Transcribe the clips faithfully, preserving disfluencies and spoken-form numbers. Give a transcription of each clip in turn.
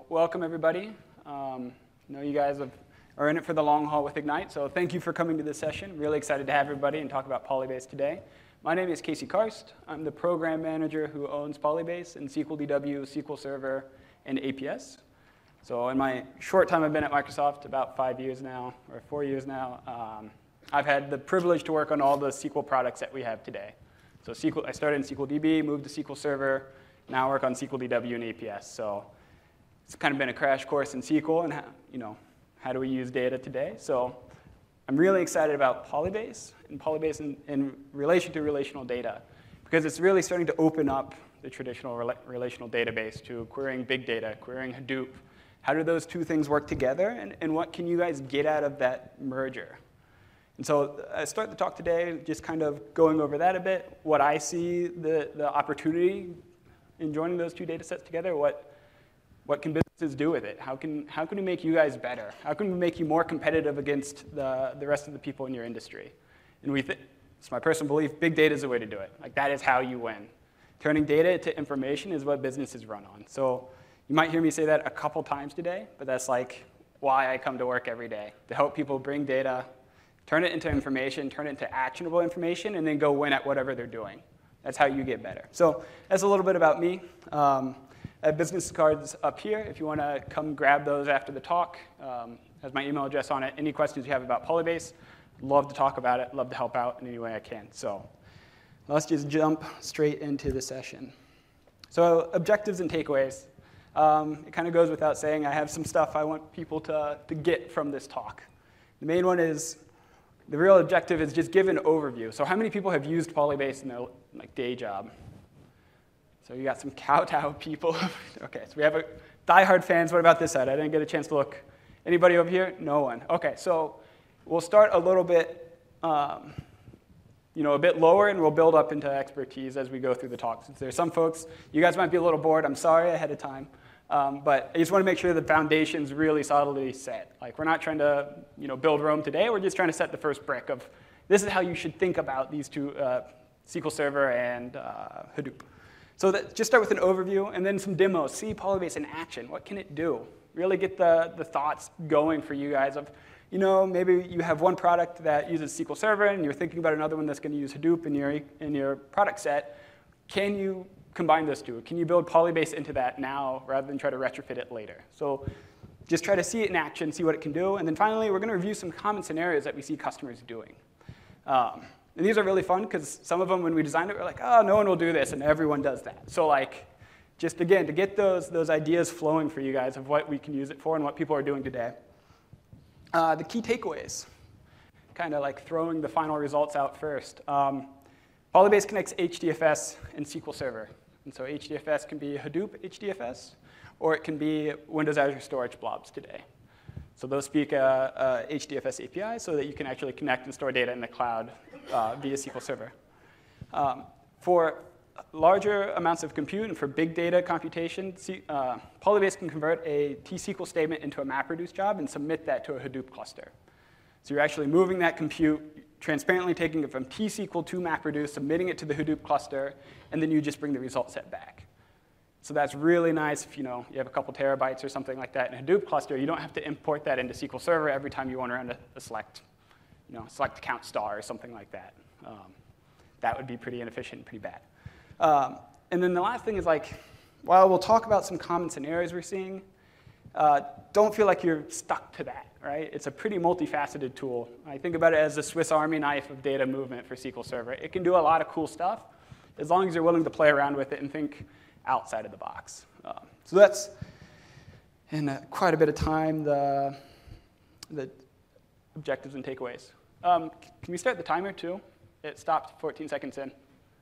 welcome everybody. Um, I know you guys have, are in it for the long haul with Ignite, so thank you for coming to this session. Really excited to have everybody and talk about Polybase today. My name is Casey Karst. I'm the program manager who owns Polybase and S Q L D W, S Q L Server, and A P S. So in my short time I've been at Microsoft, about five years now, or four years now, um, I've had the privilege to work on all the S Q L products that we have today. So S Q L, I started in S Q L D B, moved to S Q L Server, now I work on S Q L D W and A P S. So it's kind of been a crash course in S Q L and how, you know, how do we use data today. So I'm really excited about Polybase and Polybase in, in relation to relational data, because it's really starting to open up the traditional rela relational database to querying big data, querying Hadoop. How do those two things work together, and, and what can you guys get out of that merger? And so I start the talk today just kind of going over that a bit, what I see the, the opportunity in joining those two data sets together, what, what can businesses do with it? How can, how can we make you guys better? How can we make you more competitive against the, the rest of the people in your industry? And we th it's my personal belief, big data is the way to do it. Like, that is how you win. Turning data into information is what businesses run on. So you might hear me say that a couple times today, but that's like why I come to work every day, to help people bring data, turn it into information, turn it into actionable information, and then go win at whatever they're doing. That's how you get better. So that's a little bit about me. Um, I have business cards up here if you want to come grab those after the talk. Um, has my email address on it. Any questions you have about Polybase, love to talk about it, love to help out in any way I can. So let's just jump straight into the session. So objectives and takeaways. Um, it kind of goes without saying, I have some stuff I want people to, to get from this talk. The main one is, the real objective is just give an overview. So how many people have used Polybase in their like, day job? So you got some kowtow people. Okay, so we have a diehard fans. What about this side? I didn't get a chance to look. Anybody over here? No one. Okay, so we'll start a little bit, um, you know, a bit lower, and we'll build up into expertise as we go through the talk. Since there's some folks, you guys might be a little bored. I'm sorry ahead of time. Um, but I just want to make sure the foundation's really solidly set. Like, we're not trying to, you know, build Rome today. We're just trying to set the first brick of this is how you should think about these two, uh, S Q L Server and uh, Hadoop. So that, just start with an overview, and then some demos. See Polybase in action. What can it do? Really get the, the thoughts going for you guys of, you know, maybe you have one product that uses S Q L Server, and you're thinking about another one that's going to use Hadoop in your, in your product set. Can you combine those two? Can you build Polybase into that now rather than try to retrofit it later? So just try to see it in action, see what it can do. And then finally, we're going to review some common scenarios that we see customers doing. Um, and these are really fun because some of them, when we designed it, we're like, oh, no one will do this, and everyone does that. So like, just again, to get those, those ideas flowing for you guys of what we can use it for and what people are doing today. Uh, the key takeaways, kind of like throwing the final results out first. Um, Polybase connects H D F S and S Q L Server. And so H D F S can be Hadoop H D F S, or it can be Windows Azure Storage blobs today. So those speak a, a H D F S A P I so that you can actually connect and store data in the cloud uh, via S Q L Server. Um, for larger amounts of compute and for big data computation, uh, Polybase can convert a T S Q L statement into a MapReduce job and submit that to a Hadoop cluster. So you're actually moving that compute, transparently taking it from T S Q L to MapReduce, submitting it to the Hadoop cluster, and then you just bring the result set back. So that's really nice if you know you have a couple terabytes or something like that in a Hadoop cluster. You don't have to import that into S Q L Server every time you want to run a, a select, you know, select count star or something like that. Um, that would be pretty inefficient and pretty bad. Um, and then the last thing is, like, while we'll talk about some common scenarios we're seeing, uh, don't feel like you're stuck to that, right? It's a pretty multifaceted tool. I think about it as the Swiss Army knife of data movement for S Q L Server. It can do a lot of cool stuff as long as you're willing to play around with it and think outside of the box. Um, so that's, in uh, quite a bit of time, the, the objectives and takeaways. Um, can we start the timer, too? It stopped fourteen seconds in.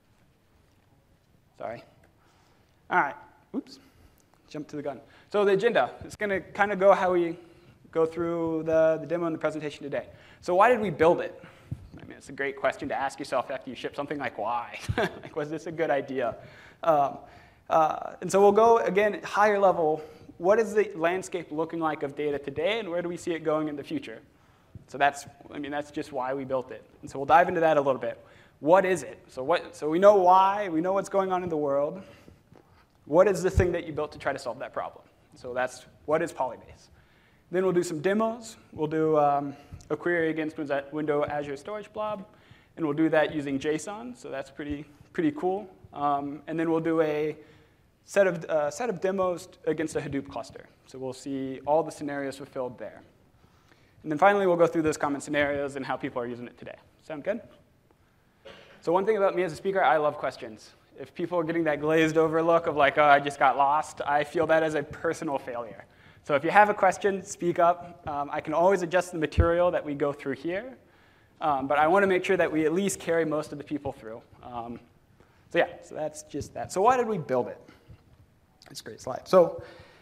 Sorry. All right. Oops. Jump to the gun. So the agenda is going to kind of go how we go through the, the demo and the presentation today. So why did we build it? I mean, it's a great question to ask yourself after you ship something, like, why? Like, was this a good idea? Um, uh, and so we'll go, again, higher level. What is the landscape looking like of data today, and where do we see it going in the future? So that's, I mean, that's just why we built it. And so we'll dive into that a little bit. What is it? So, what, so we know why. We know what's going on in the world. What is the thing that you built to try to solve that problem? So that's what is Polybase. Then we'll do some demos. We'll do um, a query against Windows Azure Storage Blob, and we'll do that using JSON, so that's pretty, pretty cool. Um, and then we'll do a set of, uh, set of demos against a Hadoop cluster. So we'll see all the scenarios fulfilled there. And then finally, we'll go through those common scenarios and how people are using it today. Sound good? So one thing about me as a speaker, I love questions. If people are getting that glazed over look of like, oh, I just got lost, I feel that as a personal failure. So if you have a question, speak up. Um, I can always adjust the material that we go through here. Um, but I want to make sure that we at least carry most of the people through. Um, so yeah, so that's just that. So why did we build it? It's a great slide. So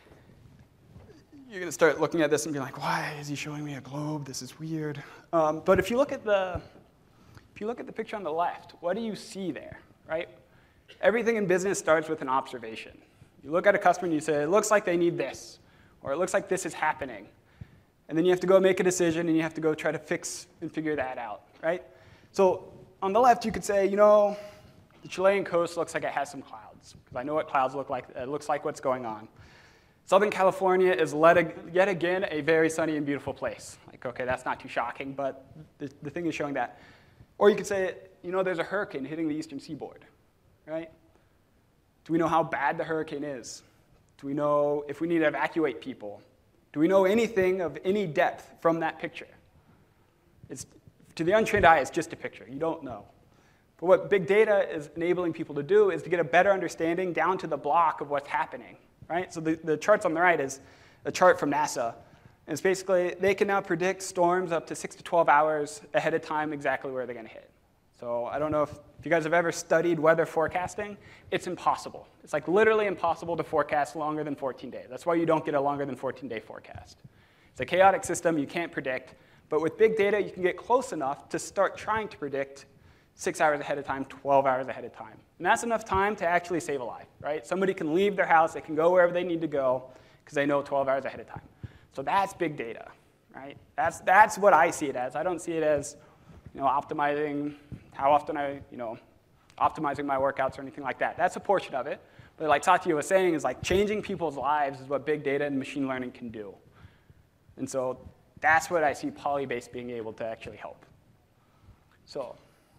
you're going to start looking at this and be like, why is he showing me a globe? This is weird. Um, but if you look at the if you look at the picture on the left, what do you see there, right? Everything in business starts with an observation. You look at a customer and you say, it looks like they need this, or it looks like this is happening. And then you have to go make a decision, and you have to go try to fix and figure that out, right? So on the left, you could say, you know, the Chilean coast looks like it has some clouds, because I know what clouds look like. It looks like what's going on. Southern California is yet again a very sunny and beautiful place. Like, okay, that's not too shocking, but the, the thing is showing that. Or you could say, you know, there's a hurricane hitting the eastern seaboard, right? Do we know how bad the hurricane is? Do we know if we need to evacuate people? Do we know anything of any depth from that picture? It's, to the untrained eye, it's just a picture. You don't know. But what big data is enabling people to do is to get a better understanding down to the block of what's happening, right? So the, the charts on the right is a chart from NASA. And it's basically, they can now predict storms up to six to twelve hours ahead of time exactly where they're going to hit. So I don't know if, if you guys have ever studied weather forecasting. It's impossible. It's like literally impossible to forecast longer than fourteen days. That's why you don't get a longer than fourteen day forecast. It's a chaotic system you can't predict. But with big data, you can get close enough to start trying to predict six hours ahead of time, twelve hours ahead of time. And that's enough time to actually save a life, right? Somebody can leave their house, they can go wherever they need to go because they know twelve hours ahead of time. So that's big data, right? That's, that's what I see it as. I don't see it as, you know, optimizing how often I, you know, optimizing my workouts or anything like that. That's a portion of it. But like Satya was saying, is like changing people's lives is what big data and machine learning can do. And so that's what I see Polybase being able to actually help. So,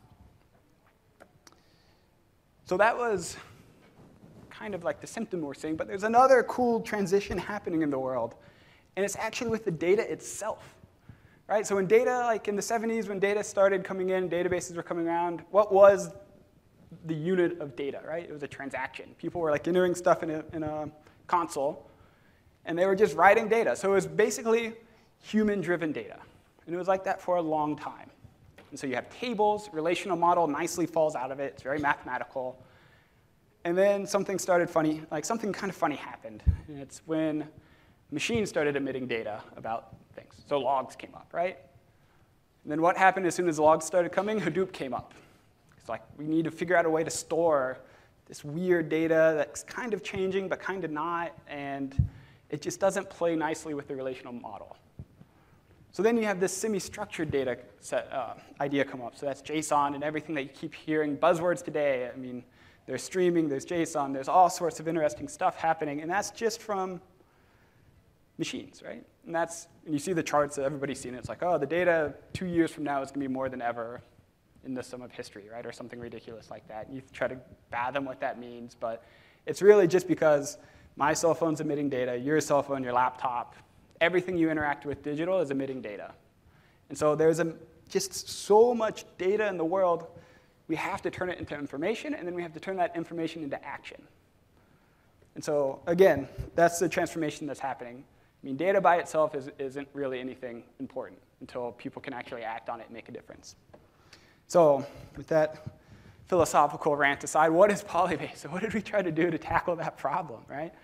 so that was kind of like the symptom we're seeing, but there's another cool transition happening in the world, and it's actually with the data itself. Right? So when data, like in the seventies, when data started coming in, databases were coming around, what was the unit of data, right? It was a transaction. People were like entering stuff in a, in a console, and they were just writing data. So it was basically human-driven data. And it was like that for a long time. And so you have tables, relational model nicely falls out of it. It's very mathematical. And then something started funny, like something kind of funny happened. And it's when machines started emitting data about things. So logs came up, right? And then what happened as soon as logs started coming? Hadoop came up. It's like, we need to figure out a way to store this weird data that's kind of changing, but kind of not, and it just doesn't play nicely with the relational model. So then you have this semi-structured data set, uh, idea come up. So that's JSON and everything that you keep hearing, buzzwords today. I mean, there's streaming, there's JSON, there's all sorts of interesting stuff happening, and that's just from machines, right? And that's, and you see the charts that everybody's seen. It's like, oh, the data two years from now is going to be more than ever in the sum of history, right? Or something ridiculous like that. And you try to fathom what that means, but it's really just because my cell phone's emitting data, your cell phone, your laptop, everything you interact with digital is emitting data. And so there's a, just so much data in the world, we have to turn it into information, and then we have to turn that information into action. And so, again, that's the transformation that's happening. I mean, data by itself is, isn't really anything important until people can actually act on it and make a difference. So with that philosophical rant aside, what is Polybase? So what did we try to do to tackle that problem, right?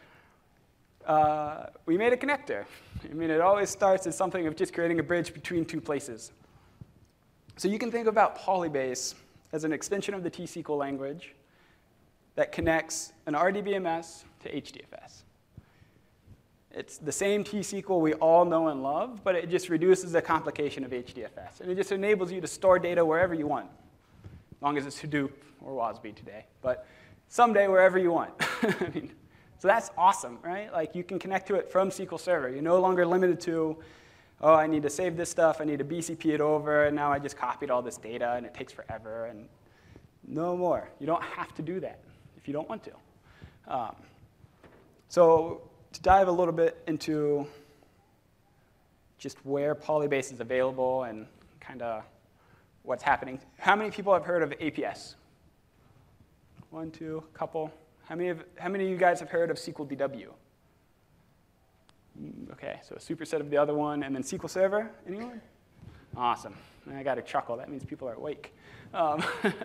Uh, we made a connector. I mean, it always starts as something of just creating a bridge between two places. So you can think about Polybase as an extension of the T S Q L language that connects an R D B M S to H D F S. It's the same T S Q L we all know and love, but it just reduces the complication of H D F S. And it just enables you to store data wherever you want, as long as it's Hadoop or W A S B today. But someday, wherever you want. I mean, So that's awesome, right? Like you can connect to it from S Q L Server. You're no longer limited to, oh, I need to save this stuff, I need to B C P it over, and now I just copied all this data, and it takes forever, and no more. You don't have to do that if you don't want to. Um, so to dive a little bit into just where Polybase is available and kind of what's happening. How many people have heard of A P S? One, two, couple. How many of, how many of you guys have heard of S Q L D W? Okay, so a superset of the other one, and then S Q L Server, anyone? Awesome. I got a chuckle. That means people are awake. Um,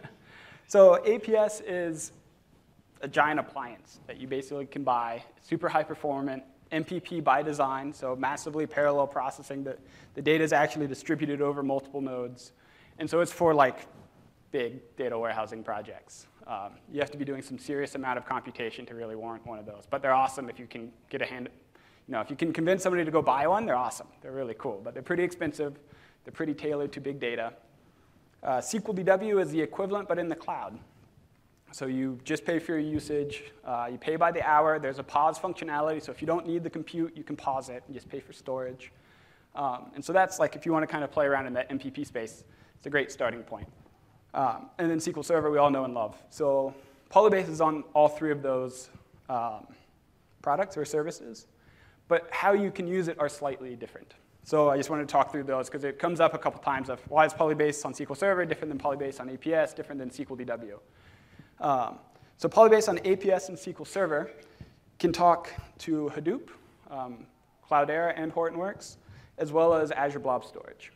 so A P S is a giant appliance that you basically can buy, super high performant, M P P by design, so massively parallel processing. The, the data is actually distributed over multiple nodes. And so it's for like big data warehousing projects. Um, you have to be doing some serious amount of computation to really warrant one of those. But they're awesome if you can get a hand, you know, if you can convince somebody to go buy one, they're awesome. They're really cool. But they're pretty expensive. They're pretty tailored to big data. Uh, S Q L D W is the equivalent, but in the cloud. So you just pay for your usage. Uh, you pay by the hour. There's a pause functionality. So if you don't need the compute, you can pause it and just pay for storage. Um, and so that's like if you want to kind of play around in that M P P space, it's a great starting point. Um, and then S Q L Server we all know and love. So Polybase is on all three of those um, products or services. But how you can use it are slightly different. So I just wanted to talk through those because it comes up a couple times of why is Polybase on S Q L Server different than Polybase on A P S, different than S Q L D W. Um, so Polybase on A P S and S Q L Server can talk to Hadoop, um, Cloudera, and Hortonworks, as well as Azure Blob Storage.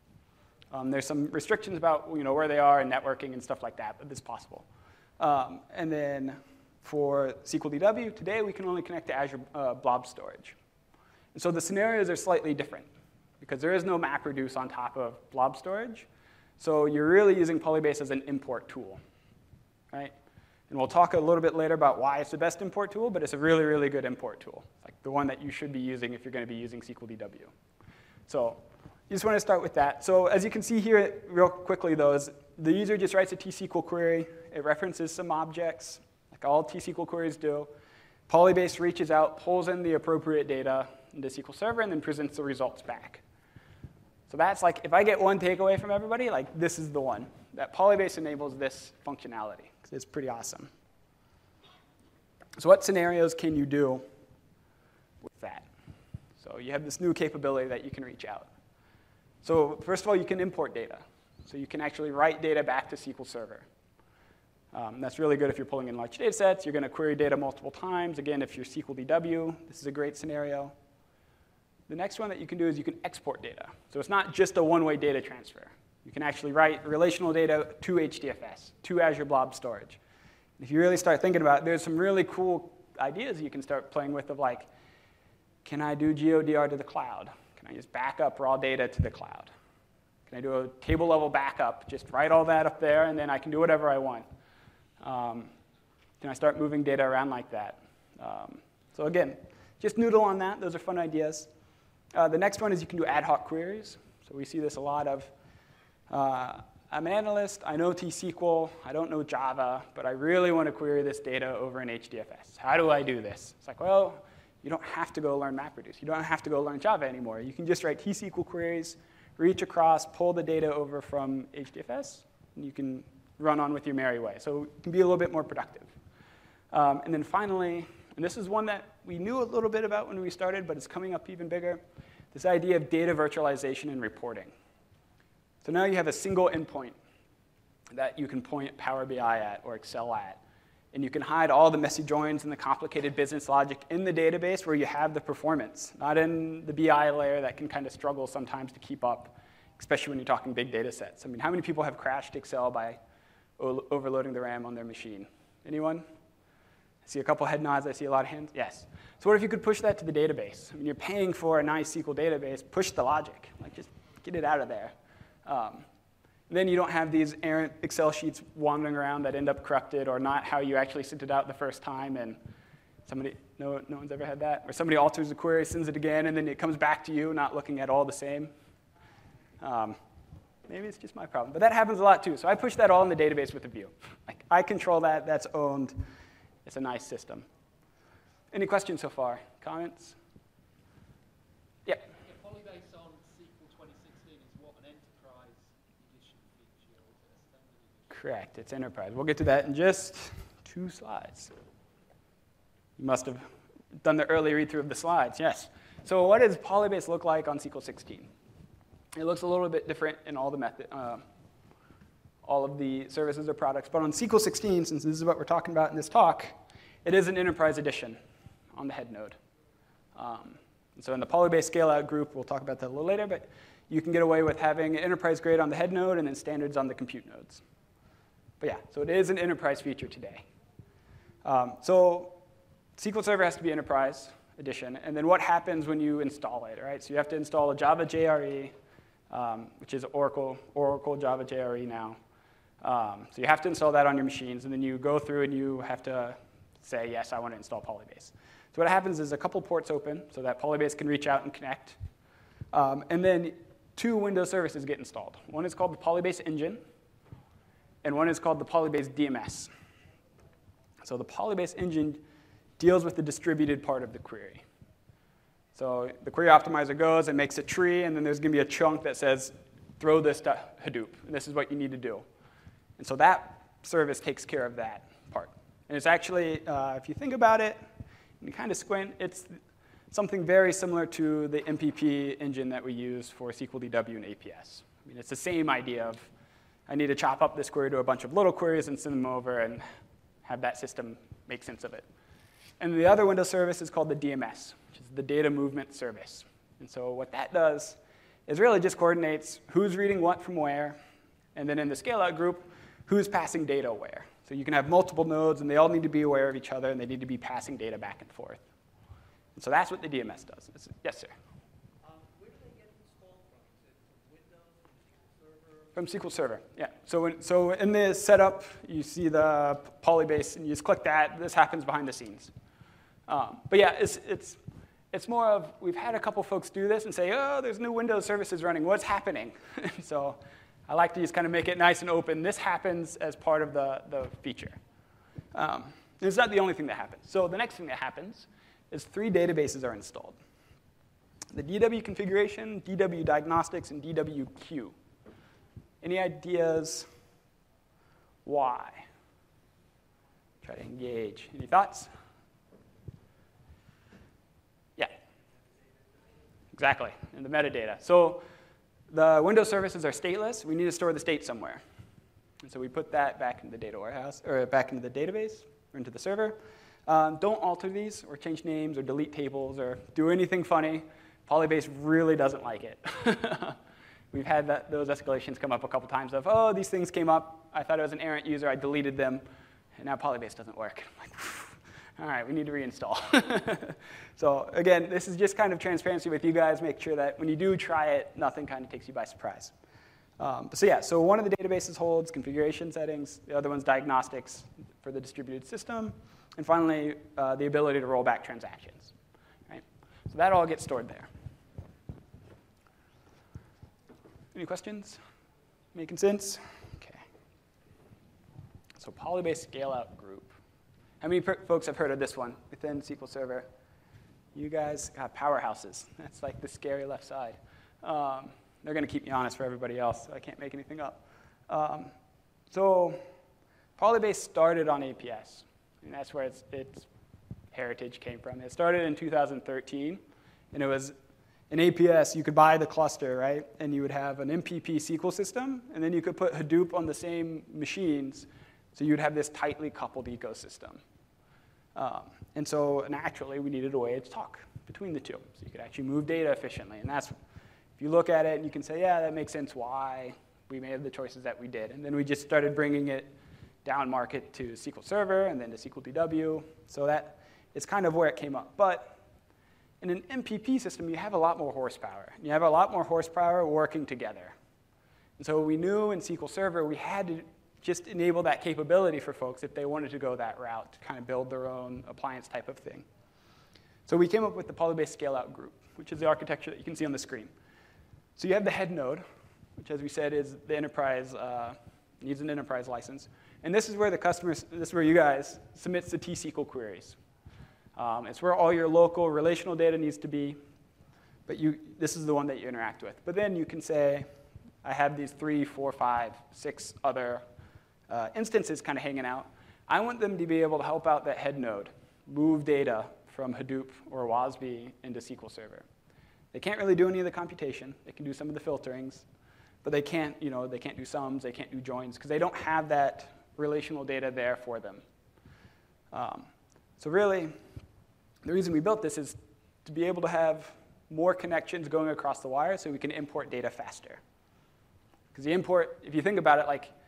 Um, there's some restrictions about you know, where they are and networking and stuff like that, but it's possible. Um, and then for S Q L D W, today we can only connect to Azure uh, Blob Storage. And so the scenarios are slightly different because there is no MapReduce on top of Blob Storage. So you're really using Polybase as an import tool, right? And we'll talk a little bit later about why it's the best import tool, but it's a really, really good import tool. It's like the one that you should be using if you're going to be using S Q L D W. So you just want to start with that. So as you can see here real quickly, though, is the user just writes a T S Q L query. It references some objects, like all T S Q L queries do. Polybase reaches out, pulls in the appropriate data into S Q L Server, and then presents the results back. So that's like, if I get one takeaway from everybody, like this is the one. That Polybase enables this functionality. It's pretty awesome. So what scenarios can you do with that? So you have this new capability that you can reach out. So first of all, you can import data. So you can actually write data back to S Q L Server. Um, that's really good if you're pulling in large data sets. You're going to query data multiple times. Again, if you're S Q L D W, this is a great scenario. The next one that you can do is you can export data. So it's not just a one-way data transfer. You can actually write relational data to H D F S, to Azure Blob Storage. If you really start thinking about it, there's some really cool ideas you can start playing with of like, can I do G O D R to the cloud? Can I just back up raw data to the cloud? Can I do a table level backup, just write all that up there, and then I can do whatever I want? Um, can I start moving data around like that? Um, so again, just noodle on that. Those are fun ideas. Uh, the next one is you can do ad hoc queries. So we see this a lot of, uh, I'm an analyst, I know T S Q L, I don't know Java, but I really want to query this data over in H D F S. How do I do this? It's like, well, you don't have to go learn MapReduce. You don't have to go learn Java anymore. You can just write T S Q L queries, reach across, pull the data over from H D F S, and you can run on with your merry way. So it can be a little bit more productive. Um, and then finally, and this is one that we knew a little bit about when we started, but it's coming up even bigger, this idea of data virtualization and reporting. So now you have a single endpoint that you can point Power B I at or Excel at. And you can hide all the messy joins and the complicated business logic in the database where you have the performance, not in the B I layer that can kind of struggle sometimes to keep up, especially when you're talking big data sets. I mean, how many people have crashed Excel by overloading the RAM on their machine? Anyone? I see a couple head nods. I see a lot of hands. Yes. So what if you could push that to the database? I mean, you're paying for a nice S Q L database. Push the logic. Like, just get it out of there. Um, then you don't have these errant Excel sheets wandering around that end up corrupted or not how you actually sent it out the first time. And somebody, no, no one's ever had that? Or somebody alters the query, sends it again, and then it comes back to you not looking at all the same. Um, maybe it's just my problem. But that happens a lot, too. So I push that all in the database with a view. Like, I control that. That's owned. It's a nice system. any questions so far? Comments? Yeah. Yeah, Polybase on S Q L twenty sixteen is what, an enterprise edition feature, or is it a standard edition? Correct, it's enterprise. We'll get to that in just two slides. You must have done the early read-through of the slides, yes. So what does Polybase look like on S Q L sixteen? It looks a little bit different in all the method, uh, all of the services or products. But on S Q L sixteen, since this is what we're talking about in this talk, it is an enterprise edition on the head node. Um, and so in the Polybase scale-out group, we'll talk about that a little later, but you can get away with having enterprise grade on the head node and then standards on the compute nodes. But yeah, so it is an enterprise feature today. Um, so S Q L Server has to be enterprise edition, and then what happens when you install it, right? So you have to install a Java J R E, um, which is Oracle, Oracle Java J R E now. Um, so you have to install that on your machines, and then you go through and you have to say, yes, I want to install Polybase. So what happens is a couple ports open so that Polybase can reach out and connect. Um, and then two Windows services get installed. One is called the Polybase Engine, and one is called the Polybase D M S. So the Polybase Engine deals with the distributed part of the query. So the query optimizer goes and makes a tree, and then there's going to be a chunk that says, throw this to Hadoop, and this is what you need to do. And so that service takes care of that part. And it's actually, uh, if you think about it, and you kind of squint, it's something very similar to the M P P engine that we use for S Q L D W and A P S. I mean, it's the same idea of, I need to chop up this query to a bunch of little queries and send them over and have that system make sense of it. And the other Windows service is called the D M S, which is the Data Movement Service. And so what that does is really just coordinates who's reading what from where, and then in the scale-out group, who's passing data where. So you can have multiple nodes, and they all need to be aware of each other, and they need to be passing data back and forth. And so that's what the D M S does. It's, yes, sir? Um, where do they get installed from? Is it from Windows, from S Q L Server? From S Q L Server, yeah. So, when, so in the setup, you see the Polybase, and you just click that. This happens behind the scenes. Um, but yeah, it's, it's, it's more of, we've had a couple folks do this and say, oh, there's new Windows services running. What's happening? So I like to just kind of make it nice and open. This happens as part of the, the feature. Um, it's not the only thing that happens. So the next thing that happens is three databases are installed. The D W configuration, D W diagnostics, and D W Q. Any ideas why? Try to engage. Any thoughts? Yeah. Exactly, in the metadata. So the Windows services are stateless. We need to store the state somewhere. And so we put that back into the data warehouse, or back into the database, or into the server. Um, don't alter these, or change names, or delete tables, or do anything funny. Polybase really doesn't like it. We've had that, those escalations come up a couple times of, oh, these things came up. I thought it was an errant user. I deleted them. And now Polybase doesn't work. I'm like, all right, we need to reinstall. So again, this is just kind of transparency with you guys. Make sure that when you do try it, nothing kind of takes you by surprise. Um, so yeah, so one of the databases holds configuration settings. The other one's diagnostics for the distributed system. And finally, uh, the ability to roll back transactions. Right? So that all gets stored there. Any questions? Making sense? Okay. So Polybase scale-out group. How many folks have heard of this one within S Q L Server? You guys got powerhouses. That's like the scary left side. Um, they're going to keep me honest for everybody else, so I can't make anything up. Um, so Polybase started on A P S, and that's where its, its heritage came from. It started in two thousand thirteen, and it was in A P S, you could buy the cluster, right? And you would have an M P P S Q L system, and then you could put Hadoop on the same machines, so you'd have this tightly coupled ecosystem. Um, and so naturally, we needed a way to talk between the two, so you could actually move data efficiently. And that's, if you look at it, and you can say, yeah, that makes sense why we made the choices that we did. And then we just started bringing it down market to S Q L Server, and then to S Q L D W. So that is kind of where it came up. But in an M P P system, you have a lot more horsepower. You have a lot more horsepower working together. And so we knew in S Q L Server we had to just enable that capability for folks if they wanted to go that route, to kind of build their own appliance type of thing. So we came up with the Polybase scale-out group, which is the architecture that you can see on the screen. So you have the head node, which as we said is the enterprise, uh, needs an enterprise license. And this is where the customers, this is where you guys submits the T S Q L queries. Um, it's where all your local relational data needs to be, but you, this is the one that you interact with. But then you can say, I have these three, four, five, six other uh, instances kind of hanging out. I want them to be able to help out that head node, move data from Hadoop or WASB into S Q L Server. They can't really do any of the computation. They can do some of the filterings, but they can't, you know, they can't do sums, they can't do joins, because they don't have that relational data there for them. Um, so really, the reason we built this is to be able to have more connections going across the wire so we can import data faster. Because the import, if you think about it, like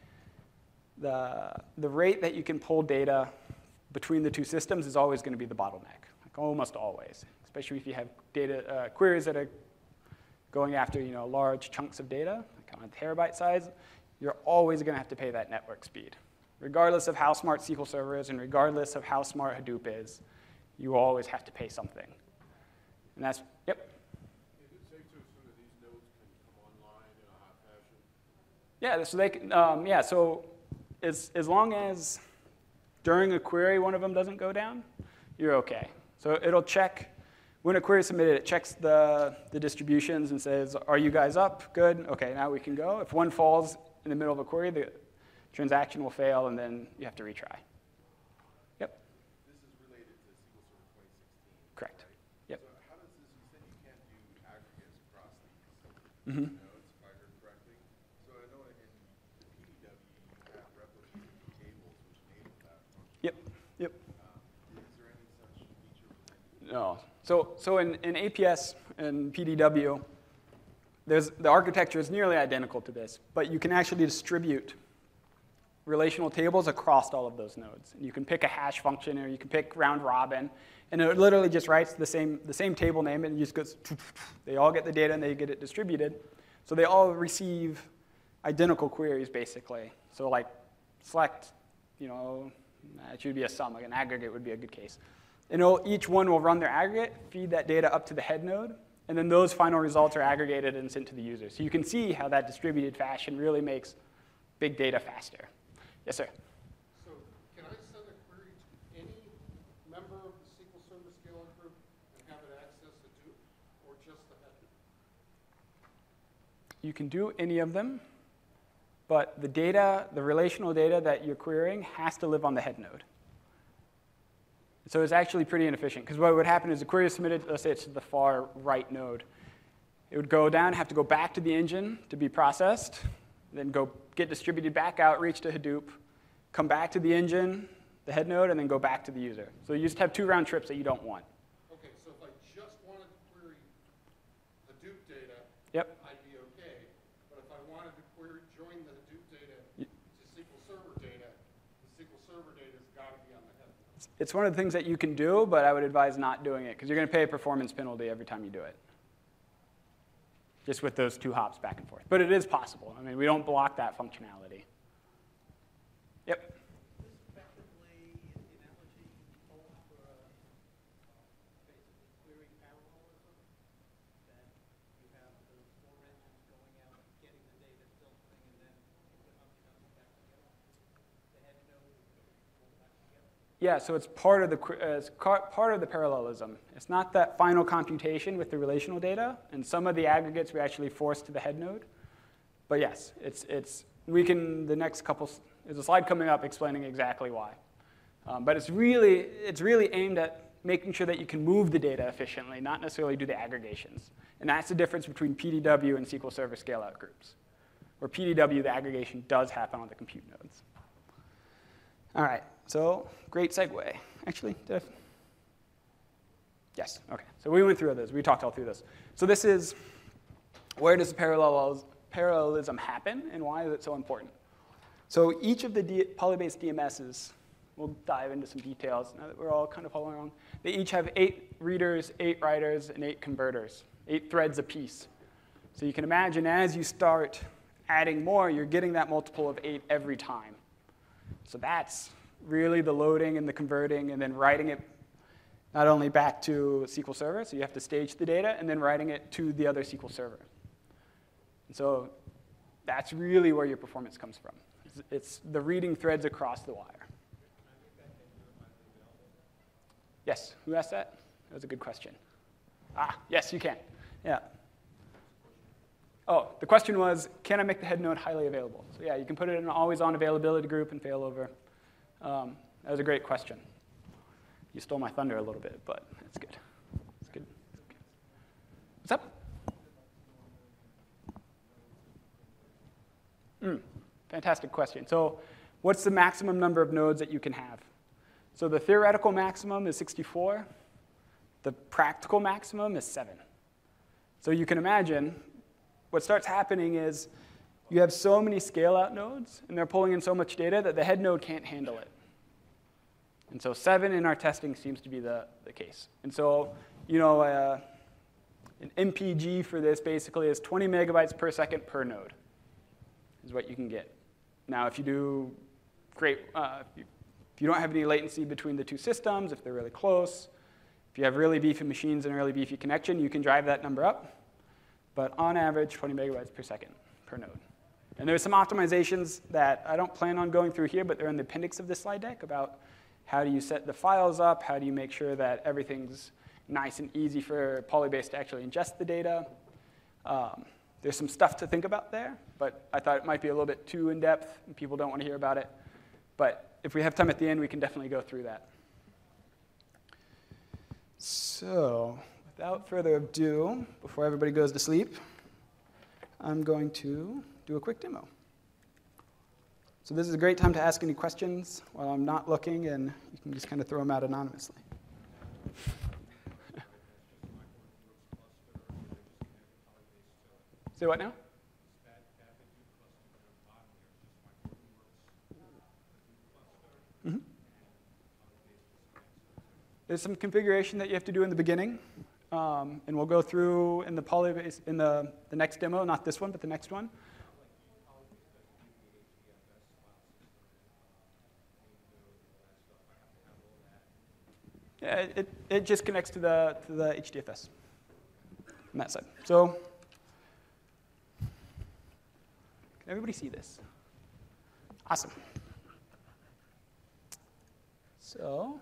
the, the rate that you can pull data between the two systems is always going to be the bottleneck, like almost always, especially if you have data uh, queries that are going after, you know, large chunks of data, like on a terabyte size. You're always going to have to pay that network speed. Regardless of how smart S Q L Server is and regardless of how smart Hadoop is, you always have to pay something. And that's, yep? Is it safe to assume that these nodes can come online in a hot fashion? Yeah, so they can, um, yeah, so as, as long as during a query one of them doesn't go down, you're okay. So it'll check, when a query is submitted, it checks the, the distributions and says, are you guys up? Good, okay, now we can go. If one falls in the middle of a query, the transaction will fail, and then you have to retry. Yep. This is related to S Q L Server twenty sixteen. Correct. Right? Yep. So how does this, you said you can't do aggregates across these Mm-hmm. nodes, if I heard correctly. So I know in the P D W you have replicated tables which enable that function. Yep. Yep. Um, is there any such feature within? No. So, so in, in A P S and P D W, there's, the architecture is nearly identical to this, but you can actually distribute relational tables across all of those nodes. And you can pick a hash function, or you can pick round robin, and it literally just writes the same, the same table name, and it just goes, they all get the data, and they get it distributed. So they all receive identical queries, basically. So like select, you know, it should be a sum, like an aggregate would be a good case. And it'll, each one will run their aggregate, feed that data up to the head node, and then those final results are aggregated and sent to the user. So you can see how that distributed fashion really makes big data faster. Yes, sir. So can I send a query to any member of the S Q L Server scaling group and have it access Hadoop, or just the head? You can do any of them, but the data, the relational data that you're querying has to live on the head node. So it's actually pretty inefficient, because what would happen is the query is submitted, let's say it's to the far right node. It would go down, have to go back to the engine to be processed, then go get distributed back out, reach to Hadoop, come back to the engine, the head node, and then go back to the user. So you just have two round trips that you don't want. Okay, so if I just wanted to query Hadoop data, Yep. I'd be okay. But if I wanted to query, join the Hadoop data Y- to S Q L Server data, the S Q L Server data's got to be on the head. It's one of the things that you can do, but I would advise not doing it, because you're going to pay a performance penalty every time you do it. Just with those two hops back and forth. But it is possible. I mean, we don't block that functionality. Yep. This effectively, in the analogy, holds for a basically query parallelism, that you have the four engines going out, getting the data, filtering, and then it comes back together. The head node will back together. Yeah, so it's part of the qu- uh, it's car- part of the parallelism. It's not that final computation with the relational data, and some of the aggregates we actually force to the head node. But yes, it's it's we can the next couple. s- There's a slide coming up explaining exactly why. Um, but it's really it's really aimed at making sure that you can move the data efficiently, not necessarily do the aggregations. And that's the difference between P D W and S Q L Server scale-out groups, where P D W the aggregation does happen on the compute nodes. All right. So great segue. Actually, did I? Yes, okay. So we went through this. We talked all through this. So this is, where does the parallel, parallelism happen, and why is it so important? So each of the D, Polybase D M Ss, we'll dive into some details now that we're all kind of following along. They each have eight readers, eight writers, and eight converters, eight threads apiece. So you can imagine as you start adding more, you're getting that multiple of eight every time. So that's really the loading and the converting and then writing it not only back to S Q L Server, so you have to stage the data, and then writing it to the other S Q L Server. And so that's really where your performance comes from. It's, it's the reading threads across the wire. Yes, who asked that? That was a good question. Ah, yes, you can. Yeah. Oh, the question was, can I make the head node highly available? So yeah, you can put it in an always-on availability group and failover. Um, that was a great question. You stole my thunder a little bit, but it's good. It's good. What's up? Mm, fantastic question. So what's the maximum number of nodes that you can have? So the theoretical maximum is sixty-four. The practical maximum is seven. So you can imagine what starts happening is you have so many scale-out nodes, and they're pulling in so much data that the head node can't handle it. And so seven in our testing seems to be the, the case. And so, you know, uh, an M P G for this basically is twenty megabytes per second per node is what you can get. Now, if you do great, uh, if, you, if you don't have any latency between the two systems, if they're really close, if you have really beefy machines and a really beefy connection, you can drive that number up. But on average, twenty megabytes per second per node. And there's some optimizations that I don't plan on going through here, but they're in the appendix of this slide deck about how do you set the files up, how do you make sure that everything's nice and easy for Polybase to actually ingest the data. Um, there's some stuff to think about there, but I thought it might be a little bit too in-depth, and people don't want to hear about it. But if we have time at the end, we can definitely go through that. So without further ado, before everybody goes to sleep, I'm going to do a quick demo. So this is a great time to ask any questions while I'm not looking, and you can just kind of throw them out anonymously. Say what now? Mm-hmm. There's some configuration that you have to do in the beginning, um, and we'll go through in the Polybase in the, the next demo, not this one, but the next one. Yeah, it, it just connects to the, to the H D F S on that side. So can everybody see this? Awesome. So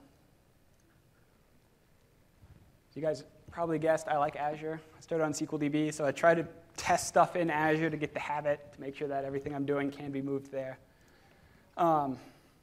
you guys probably guessed I like Azure. I started on S Q L D B, so I try to test stuff in Azure to get the habit, to make sure that everything I'm doing can be moved there. Um,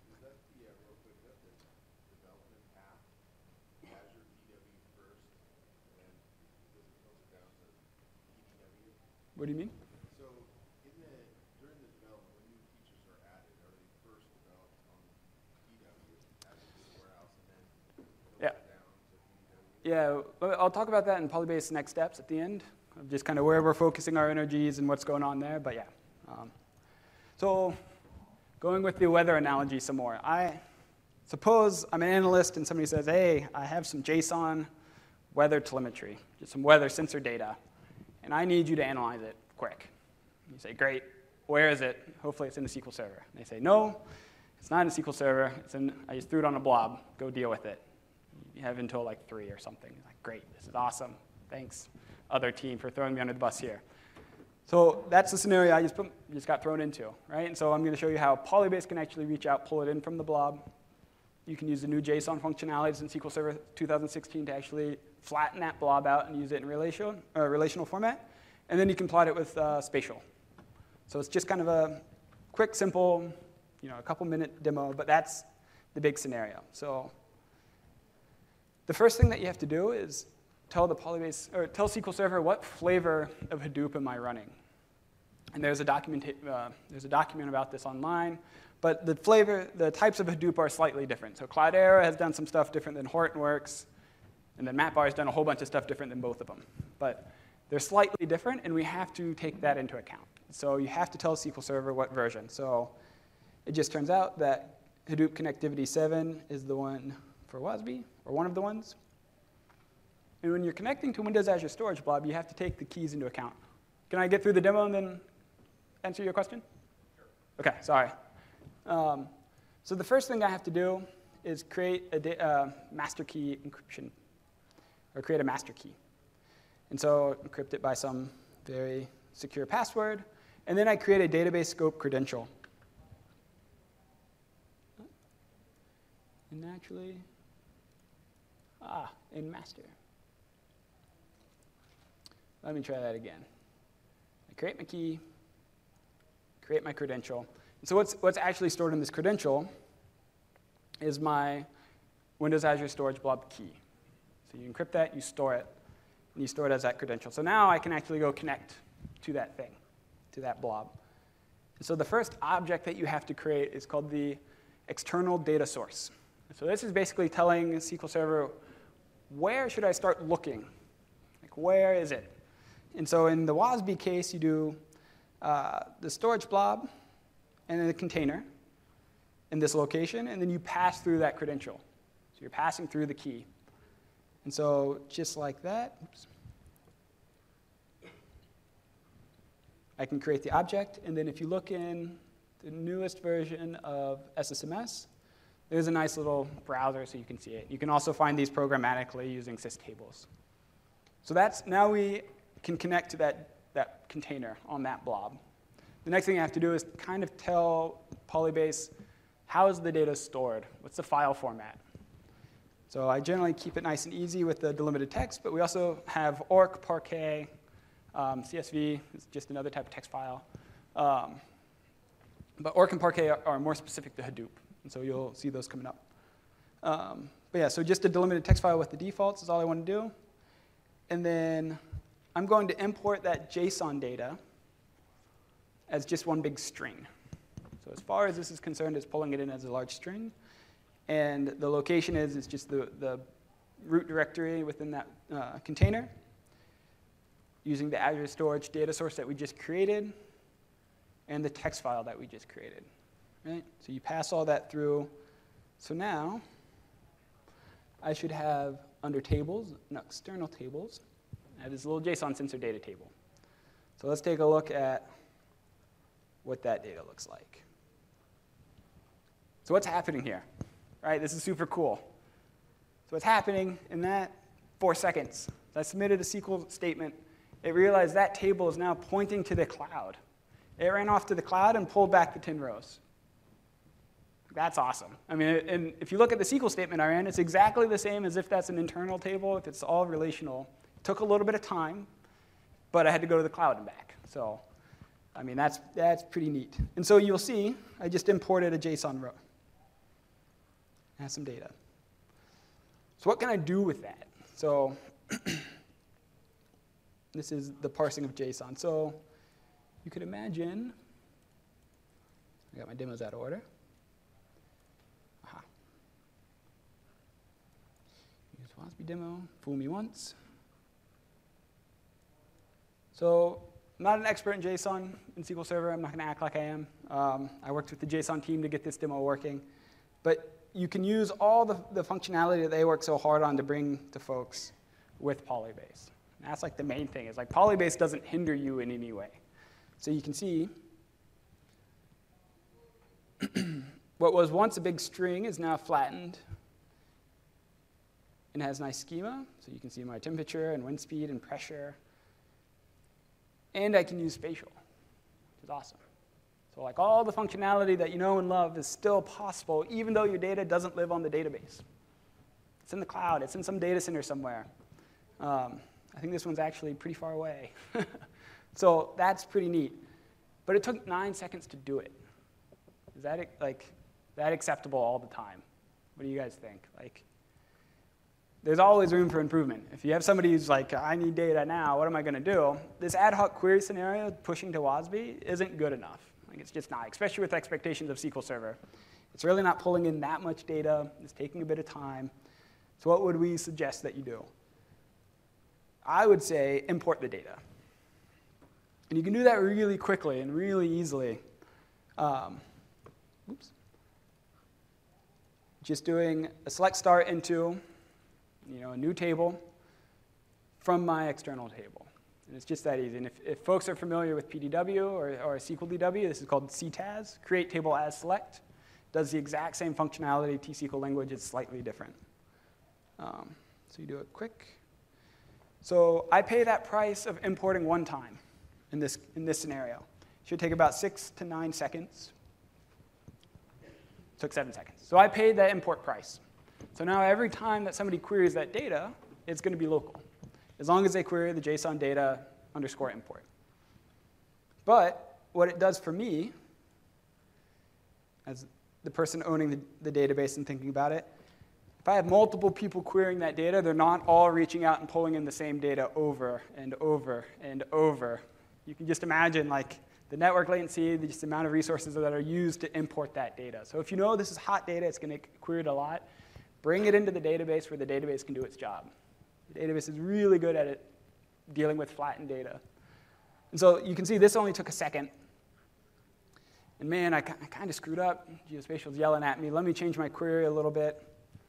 What do you mean? So in the, during the development, when new features are added, are they first developed on P W as a data warehouse and then Yeah. down to P W? Yeah, I'll talk about that in Polybase next steps at the end, of just kind of where we're focusing our energies and what's going on there, but yeah. Um, so going with the weather analogy some more. I suppose I'm an analyst and somebody says, hey, I have some JSON weather telemetry, just some weather sensor data, and I need you to analyze it quick. You say, great, where is it? Hopefully it's in the S Q L Server. And they say, no, it's not in the S Q L Server. It's in, I just threw it on a blob. Go deal with it. You have until like three or something. You're like, great, this is awesome. Thanks, other team, for throwing me under the bus here. So that's the scenario I just, put, just got thrown into, right? And so I'm going to show you how Polybase can actually reach out, pull it in from the blob. You can use the new JSON functionalities in S Q L Server two thousand sixteen to actually flatten that blob out and use it in relational, uh, relational format. And then you can plot it with uh, spatial. So it's just kind of a quick, simple, you know, a couple minute demo, but that's the big scenario. So the first thing that you have to do is tell the Polybase, or tell S Q L Server what flavor of Hadoop am I running. And there's a document, uh, there's a document about this online. But the flavor, the types of Hadoop are slightly different. So Cloudera has done some stuff different than Hortonworks, and then MapR has done a whole bunch of stuff different than both of them. But they're slightly different, and we have to take that into account. So you have to tell S Q L Server what version. So it just turns out that Hadoop Connectivity seven is the one for WASB, or one of the ones. And when you're connecting to Windows Azure Storage Blob, you have to take the keys into account. Can I get through the demo and then answer your question? Sure. OK, sorry. Um, so the first thing I have to do is create a uh, master key encryption, or create a master key. And so encrypt it by some very secure password. And then I create a database scope credential. And naturally, Ah, in master. Let me try that again. I create my key, create my credential. And so what's, what's actually stored in this credential is my Windows Azure Storage Blob key. So you encrypt that, you store it, and you store it as that credential. So now I can actually go connect to that thing, to that blob. And so the first object that you have to create is called the external data source. So this is basically telling S Q L Server, where should I start looking? Like, where is it? And so in the W A S B case, you do uh, the storage blob and then the container in this location, and then you pass through that credential. So you're passing through the key. And so just like that, oops, I can create the object, and then if you look in the newest version of S S M S, there's a nice little browser so you can see it. You can also find these programmatically using systables. So that's, now we can connect to that, that container on that blob. The next thing I have to do is kind of tell Polybase, how is the data stored? What's the file format? So I generally keep it nice and easy with the delimited text, but we also have orc, Parquet, um, C S V is just another type of text file. Um, but orc and Parquet are, are more specific to Hadoop, and so you'll see those coming up. Um, but yeah, so just a delimited text file with the defaults is all I want to do. And then I'm going to import that JSON data as just one big string. So as far as this is concerned, it's pulling it in as a large string. And the location is, is just the, the root directory within that uh, container, using the Azure Storage data source that we just created, and the text file that we just created. Right? So you pass all that through. So now, I should have, under tables, no, external tables, I have this little JSON sensor data table. So let's take a look at what that data looks like. So what's happening here? Right, this is super cool. So what's happening in that four seconds, I submitted a S Q L statement. It realized that table is now pointing to the cloud. It ran off to the cloud and pulled back the ten rows. That's awesome. I mean, and if you look at the S Q L statement I ran, it's exactly the same as if that's an internal table, if it's all relational. It took a little bit of time, but I had to go to the cloud and back. So, I mean, that's, that's pretty neat. And so you'll see, I just imported a JSON row. It has some data. So what can I do with that? So this is the parsing of JSON. So you could imagine, I got my demos out of order. Aha. Use W A S B demo, fool me once. So I'm not an expert in JSON in S Q L Server. I'm not going to act like I am. Um, I worked with the JSON team to get this demo working. But you can use all the, the functionality that they work so hard on to bring to folks with Polybase. And that's like the main thing, is like Polybase doesn't hinder you in any way. So you can see what was once a big string is now flattened and has nice schema. So you can see my temperature and wind speed and pressure. And I can use spatial, which is awesome. So like all the functionality that you know and love is still possible, even though your data doesn't live on the database. It's in the cloud. It's in some data center somewhere. Um, I think this one's actually pretty far away. So that's pretty neat. But it took nine seconds to do it. Is that like that acceptable all the time? What do you guys think? Like, there's always room for improvement. If you have somebody who's like, I need data now, what am I going to do? This ad hoc query scenario pushing to W A S B isn't good enough. Like, it's just not, especially with expectations of S Q L Server. It's really not pulling in that much data. It's taking a bit of time. So what would we suggest that you do? I would say import the data. And you can do that really quickly and really easily. Um, oops. Just doing a select start into you know, a new table from my external table. And it's just that easy. And if, if folks are familiar with P D W or, or S Q L D W, this is called C T A S, create table as select. Does the exact same functionality. T S Q L language is slightly different. Um, so you do it quick. So I pay that price of importing one time in this, in this scenario. It should take about six to nine seconds. It took seven seconds. So I paid that import price. So now every time that somebody queries that data, it's going to be local, as long as they query the JSON data underscore import. But what it does for me, as the person owning the, the database and thinking about it, if I have multiple people querying that data, they're not all reaching out and pulling in the same data over and over and over. You can just imagine like the network latency, the just amount of resources that are used to import that data. So if you know this is hot data, it's going to get queried a lot, bring it into the database where the database can do its job. The database is really good at it, dealing with flattened data. And so you can see this only took a second. And man, I, I kind of screwed up. Geospatial's yelling at me. Let me change my query a little bit.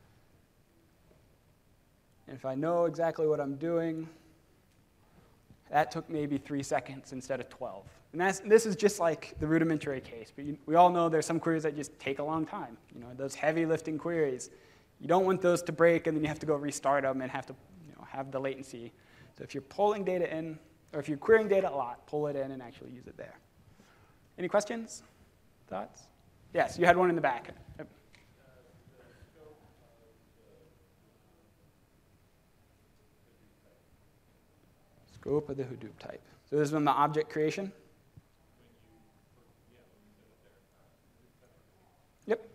And if I know exactly what I'm doing, that took maybe three seconds instead of twelve. And that's, this is just like the rudimentary case. But you, we all know there's some queries that just take a long time. You know, those heavy lifting queries. You don't want those to break, and then you have to go restart them and have to you know, have the latency. So if you're pulling data in, or if you're querying data a lot, pull it in and actually use it there. Any questions? Thoughts? Yes, you had one in the back. Yep. Scope of the Hadoop type. So this is from the object creation? Yep.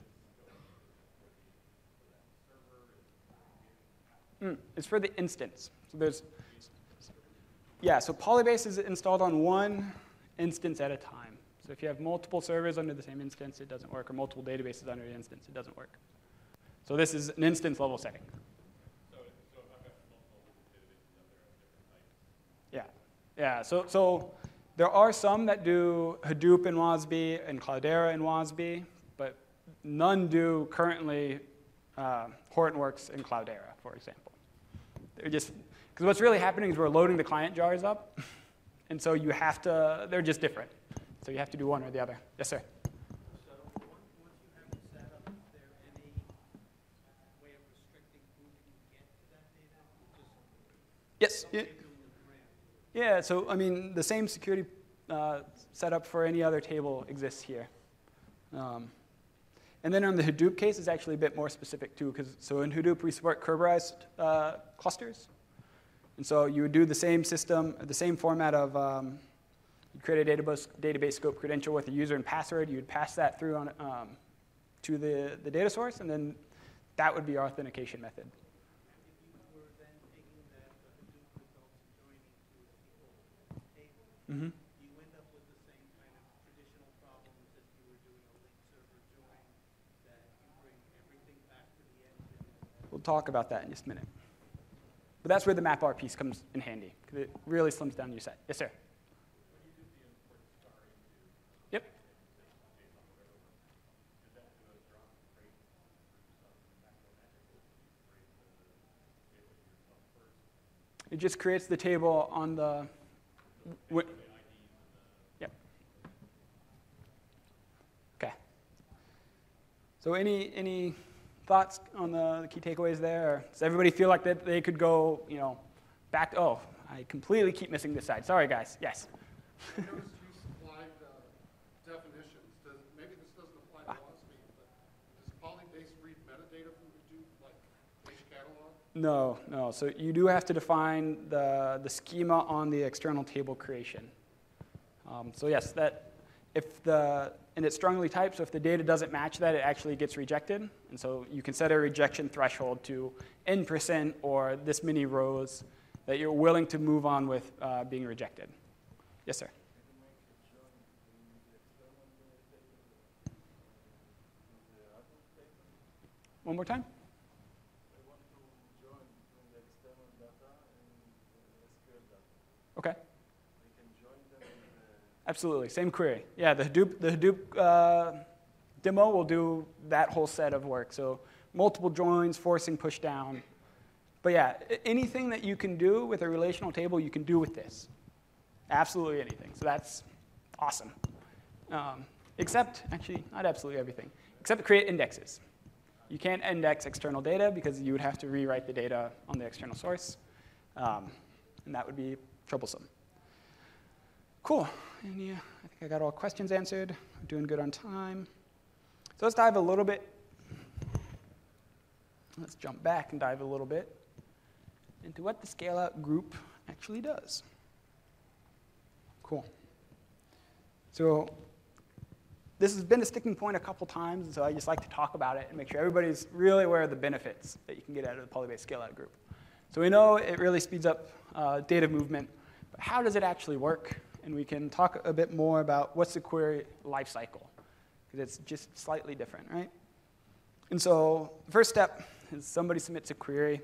Mm, it's for the instance. So there's, yeah, so Polybase is installed on one instance at a time. So if you have multiple servers under the same instance, it doesn't work, or multiple databases under the instance, it doesn't work. So this is an instance level setting. So, so if I've got multiple databases out there of different types. Yeah, yeah. So, so there are some that do Hadoop in WASB and Cloudera in WASB, but none do currently uh, Hortonworks in Cloudera, for example. They're just, because what's really happening is we're loading the client jars up, and so you have to, they're just different. So you have to do one or the other. Yes, sir? So once once you have it set up, is there any way of restricting who can get to that data? Yes. Just Yeah. doing the grant. Yeah, so I mean, the same security uh, setup for any other table exists here. Um, and then on the Hadoop case, it's actually a bit more specific too, because so in Hadoop we support Kerberized uh, clusters, and so you would do the same system, the same format of um, you create a database database scope credential with a user and password. You'd pass that through on um, to the the data source, and then that would be our authentication method. If you were then taking that, the Hadoop results and joining to a S Q L table, Mm-hmm. you end up with the same kind of traditional problems as you were doing a link server join, that you bring everything back to the engine. We'll talk about that in just a minute. But that's where the MapR piece comes in handy, because it really slims down your set. Yes, sir? Yep. It just creates the table on the... Wh yep. Okay. So any any thoughts on the, the key takeaways there? Or does everybody feel like that they could go, you know, back? Oh, I completely keep missing this side. Sorry, guys. Yes. I noticed you supplied uh, definitions. Does, maybe this doesn't apply to WASB, but does Polybase read metadata from Hadoop, like page catalog? No, no. So you do have to define the, the schema on the external table creation. Um, so yes, that if the, and it's strongly typed, so if the data doesn't match that, it actually gets rejected. And so you can set a rejection threshold to n percent or this many rows that you're willing to move on with uh, being rejected. Yes, sir. One more time? Okay. Absolutely, same query. Yeah, the Hadoop, the Hadoop uh, demo will do that whole set of work. So multiple joins, forcing push down. But yeah, anything that you can do with a relational table, you can do with this. Absolutely anything. So that's awesome. Um, except, actually, not absolutely everything. Except create indexes. You can't index external data because you would have to rewrite the data on the external source. Um, and that would be troublesome. Cool. And yeah, I think I got all questions answered. I'm doing good on time. So let's dive a little bit. let's jump back and dive a little bit into what the scale-out group actually does. Cool. So this has been a sticking point a couple times, and so I just like to talk about it and make sure everybody's really aware of the benefits that you can get out of the Polybase scale-out group. So we know it really speeds up uh, data movement, but how does it actually work? And we can talk a bit more about what's the query lifecycle, because it's just slightly different, right? And so the first step is somebody submits a query.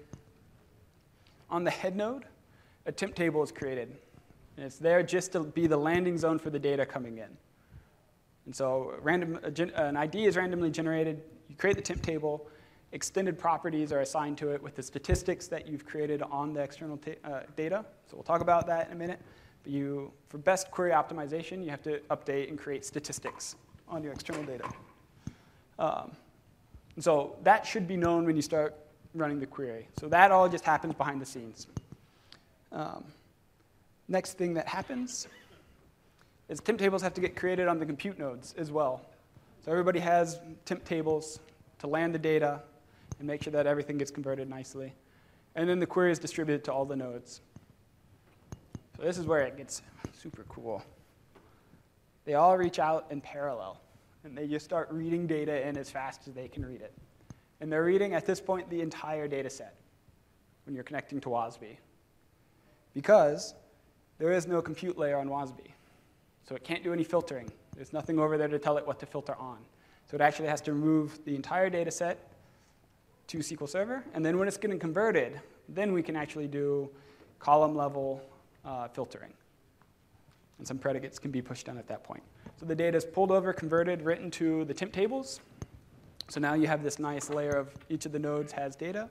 On the head node, a temp table is created. And it's there just to be the landing zone for the data coming in. And so random, an I D is randomly generated. You create the temp table. Extended properties are assigned to it with the statistics that you've created on the external uh, data. So we'll talk about that in a minute. But you, for best query optimization, you have to update and create statistics on your external data. Um, and so that should be known when you start running the query. So that all just happens behind the scenes. Um, next thing that happens is temp tables have to get created on the compute nodes as well. So everybody has temp tables to land the data and make sure that everything gets converted nicely. And then the query is distributed to all the nodes. So this is where it gets super cool. They all reach out in parallel, and they just start reading data in as fast as they can read it. And they're reading, at this point, the entire data set when you're connecting to W A S B. Because there is no compute layer on W A S B. So it can't do any filtering. There's nothing over there to tell it what to filter on. So it actually has to remove the entire data set to S Q L Server. And then when it's getting converted, then we can actually do column-level uh, filtering. And some predicates can be pushed down at that point. So the data is pulled over, converted, written to the temp tables. So now you have this nice layer of each of the nodes has data.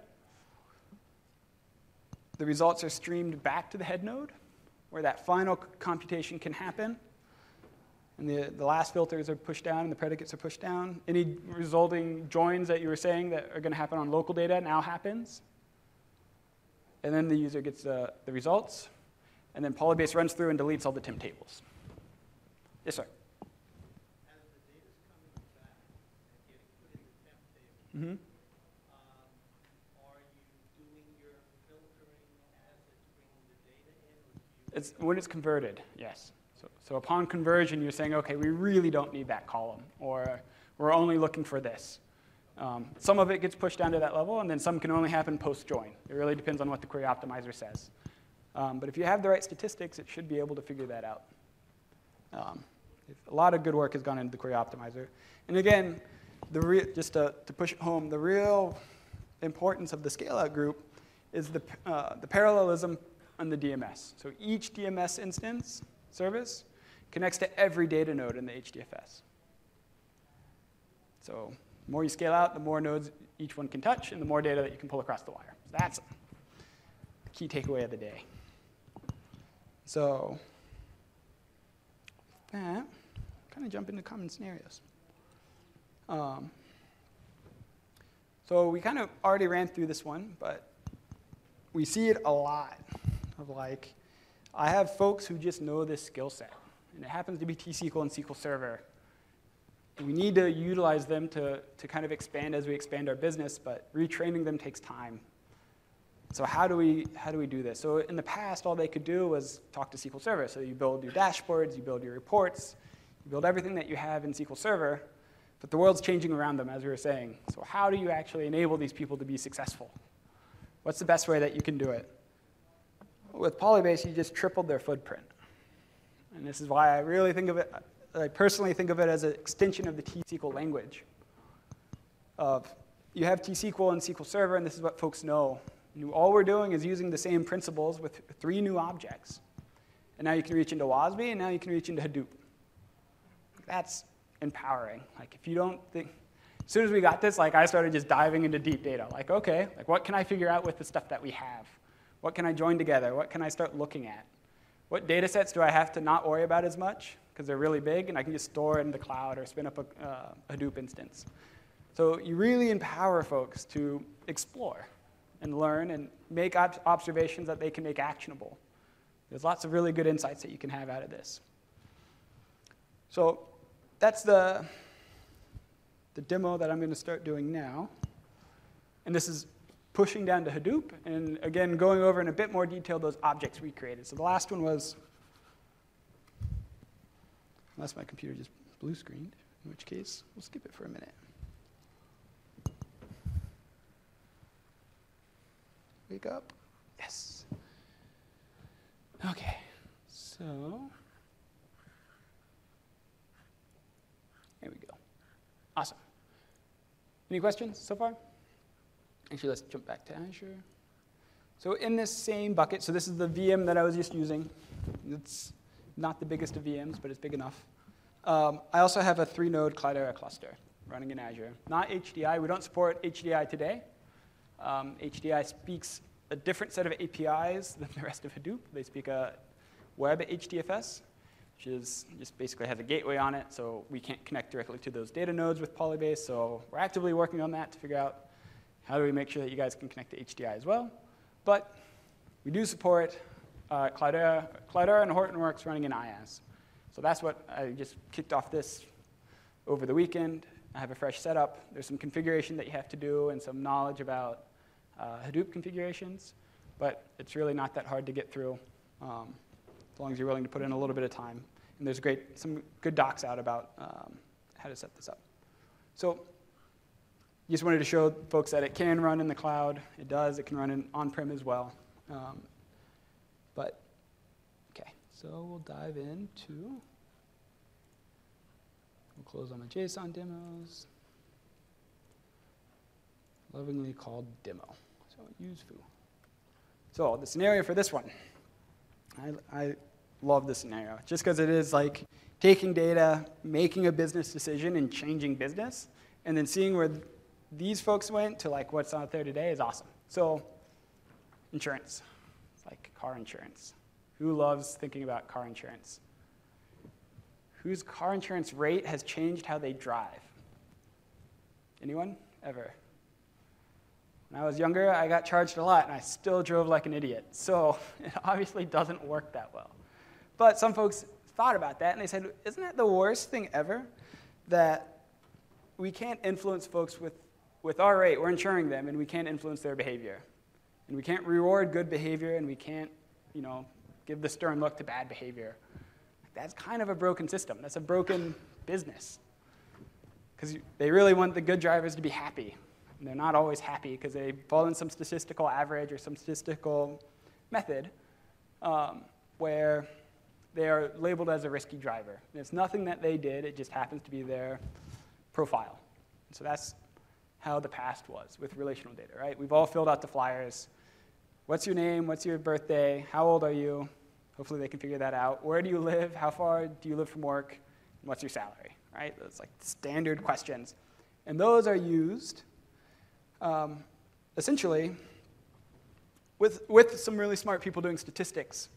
The results are streamed back to the head node, where that final computation can happen. And the, the last filters are pushed down, and the predicates are pushed down. Any resulting joins that you were saying that are going to happen on local data now happens. And then the user gets uh, the results. And then Polybase runs through and deletes all the temp tables. Yes, sir? As the data's coming back and getting put in the temp table, Mm-hmm. um, are you doing your filtering as it's bringing the data in? Or do you It's when it's converted, yes. So, so upon conversion, you're saying, OK, we really don't need that column, or we're only looking for this. Um, some of it gets pushed down to that level, and then some can only happen post-join. It really depends on what the query optimizer says. Um, but if you have the right statistics, it should be able to figure that out. Um, a lot of good work has gone into the query optimizer. And again, the re just to, to push it home, the real importance of the scale-out group is the, uh, the parallelism on the D M S. So each D M S instance service connects to every data node in the H D F S. So the more you scale out, the more nodes each one can touch, and the more data that you can pull across the wire. So that's the key takeaway of the day. So that, kind of jump into common scenarios. Um, so we kind of already ran through this one, but we see it a lot of like, I have folks who just know this skill set, and it happens to be T S Q L and S Q L Server. And we need to utilize them to, to kind of expand as we expand our business, but retraining them takes time. So how do we how do we do this? So in the past, all they could do was talk to S Q L Server. So you build your dashboards, you build your reports, you build everything that you have in S Q L Server, but the world's changing around them, as we were saying. So how do you actually enable these people to be successful? What's the best way that you can do it? With Polybase, you just tripled their footprint. And this is why I really think of it, I personally think of it as an extension of the T S Q L language. Of you have T S Q L and S Q L Server, and this is what folks know. And all we're doing is using the same principles with three new objects. And now you can reach into W A S B, and now you can reach into Hadoop. That's empowering. Like if you don't think, as soon as we got this, like I started just diving into deep data. Like, okay, like what can I figure out with the stuff that we have? What can I join together? What can I start looking at? What data sets do I have to not worry about as much? Because they're really big, and I can just store in the cloud or spin up a uh, Hadoop instance. So you really empower folks to explore and learn and make ob observations that they can make actionable. There's lots of really good insights that you can have out of this. So that's the, the demo that I'm going to start doing now. And this is pushing down to Hadoop, and again, going over in a bit more detail those objects we created. So the last one was, unless my computer just blue screened, in which case, we'll skip it for a minute. Wake up. Yes. Okay, so, there we go. Awesome. Any questions so far? Actually, let's jump back to Azure. So in this same bucket, so this is the V M that I was just using. It's not the biggest of V Ms, but it's big enough. Um, I also have a three-node Cloudera cluster running in Azure. Not H D I. We don't support H D I today. Um, H D I speaks a different set of A P Is than the rest of Hadoop. They speak a web H D F S, which is just basically has a gateway on it, so we can't connect directly to those data nodes with Polybase. So we're actively working on that to figure out how do we make sure that you guys can connect to H D I as well. But we do support uh, Cloudera, Cloudera and Hortonworks running in IaaS. So that's what I just kicked off this over the weekend. I have a fresh setup. There's some configuration that you have to do and some knowledge about uh, Hadoop configurations. But it's really not that hard to get through, um, as long as you're willing to put in a little bit of time. And there's great, some good docs out about um, how to set this up. So just wanted to show folks that it can run in the cloud. It does. It can run in on-prem as well. Um, but, OK, so we'll dive into, we'll close on my JSON demos, lovingly called demo. So use foo. So the scenario for this one, I, I love this scenario, just because it is like taking data, making a business decision, and changing business, and then seeing where these folks went to like what's out there today is awesome. So insurance, it's like car insurance. Who loves thinking about car insurance? Whose car insurance rate has changed how they drive? Anyone? Ever? When I was younger, I got charged a lot, and I still drove like an idiot. So it obviously doesn't work that well. But some folks thought about that, and they said, isn't that the worst thing ever? That we can't influence folks with With our rate, we're insuring them, and we can't influence their behavior. And we can't reward good behavior, and we can't, you know, give the stern look to bad behavior. That's kind of a broken system. That's a broken business. Because they really want the good drivers to be happy. And they're not always happy because they fall in some statistical average or some statistical method um, where they are labeled as a risky driver. And it's nothing that they did. It just happens to be their profile. So that's how the past was with relational data, right? We've all filled out the flyers. What's your name? What's your birthday? How old are you? Hopefully they can figure that out. Where do you live? How far do you live from work? And what's your salary, right? Those like standard questions. And those are used um, essentially with, with some really smart people doing statistics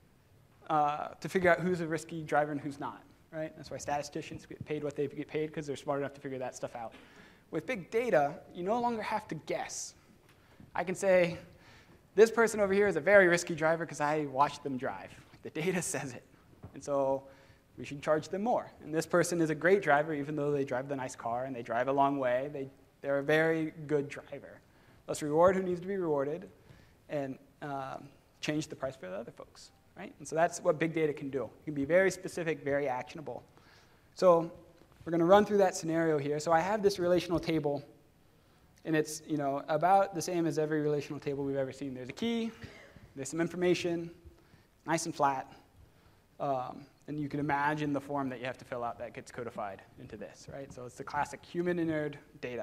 uh, to figure out who's a risky driver and who's not, right? That's why statisticians get paid what they get paid, because they're smart enough to figure that stuff out. With big data, you no longer have to guess. I can say, this person over here is a very risky driver because I watched them drive. The data says it. And so we should charge them more. And this person is a great driver, even though they drive the nice car and they drive a long way. They, they're a very good driver. Let's reward who needs to be rewarded and um, change the price for the other folks, right? And so that's what big data can do. It can be very specific, very actionable. So we're going to run through that scenario here. So I have this relational table, and it's, you know, about the same as every relational table we've ever seen. There's a key, there's some information, nice and flat, um, and you can imagine the form that you have to fill out that gets codified into this, right? So it's the classic human entered data.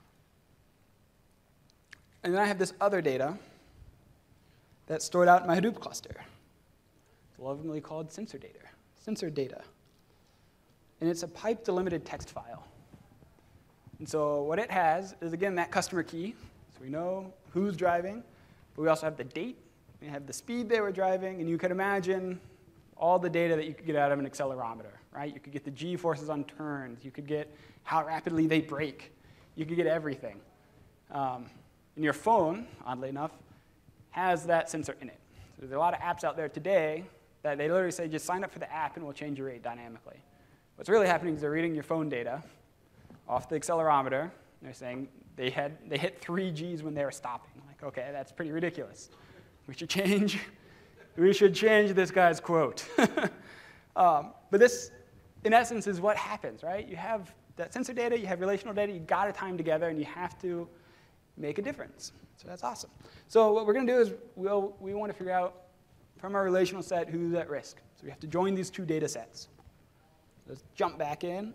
And then I have this other data that's stored out in my Hadoop cluster. It's lovingly called sensor data. Sensor data. And it's a pipe delimited text file. And so what it has is, again, that customer key. So we know who's driving, but we also have the date. We have the speed they were driving, and you could imagine all the data that you could get out of an accelerometer, right? You could get the g-forces on turns. You could get how rapidly they brake. You could get everything. Um, and your phone, oddly enough, has that sensor in it. So there's a lot of apps out there today that they literally say, just sign up for the app and we'll change your rate dynamically. What's really happening is they're reading your phone data off the accelerometer, And they're saying they, had, they hit three Gs when they were stopping. Like, okay, that's pretty ridiculous. We should change, we should change this guy's quote. um, but this, in essence, is what happens, right? You have that sensor data, you have relational data, you got to time together, and you have to make a difference. So that's awesome. So what we're going to do is we'll, we want to figure out from our relational set who's at risk. So we have to join these two data sets. Let's jump back in.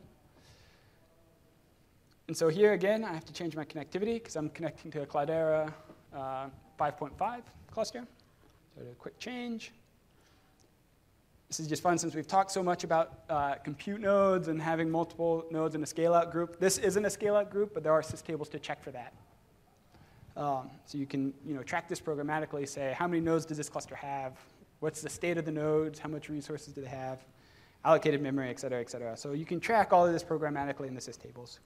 And so here again, I have to change my connectivity because I'm connecting to a Cloudera uh, five point five cluster. So do a quick change. This is just fun since we've talked so much about uh, compute nodes and having multiple nodes in a scale-out group. This isn't a scale-out group, but there are systables to check for that. Um, so you can you know, track this programmatically, say how many nodes does this cluster have, what's the state of the nodes, how much resources do they have, allocated memory, et cetera, et cetera. So you can track all of this programmatically in the systables.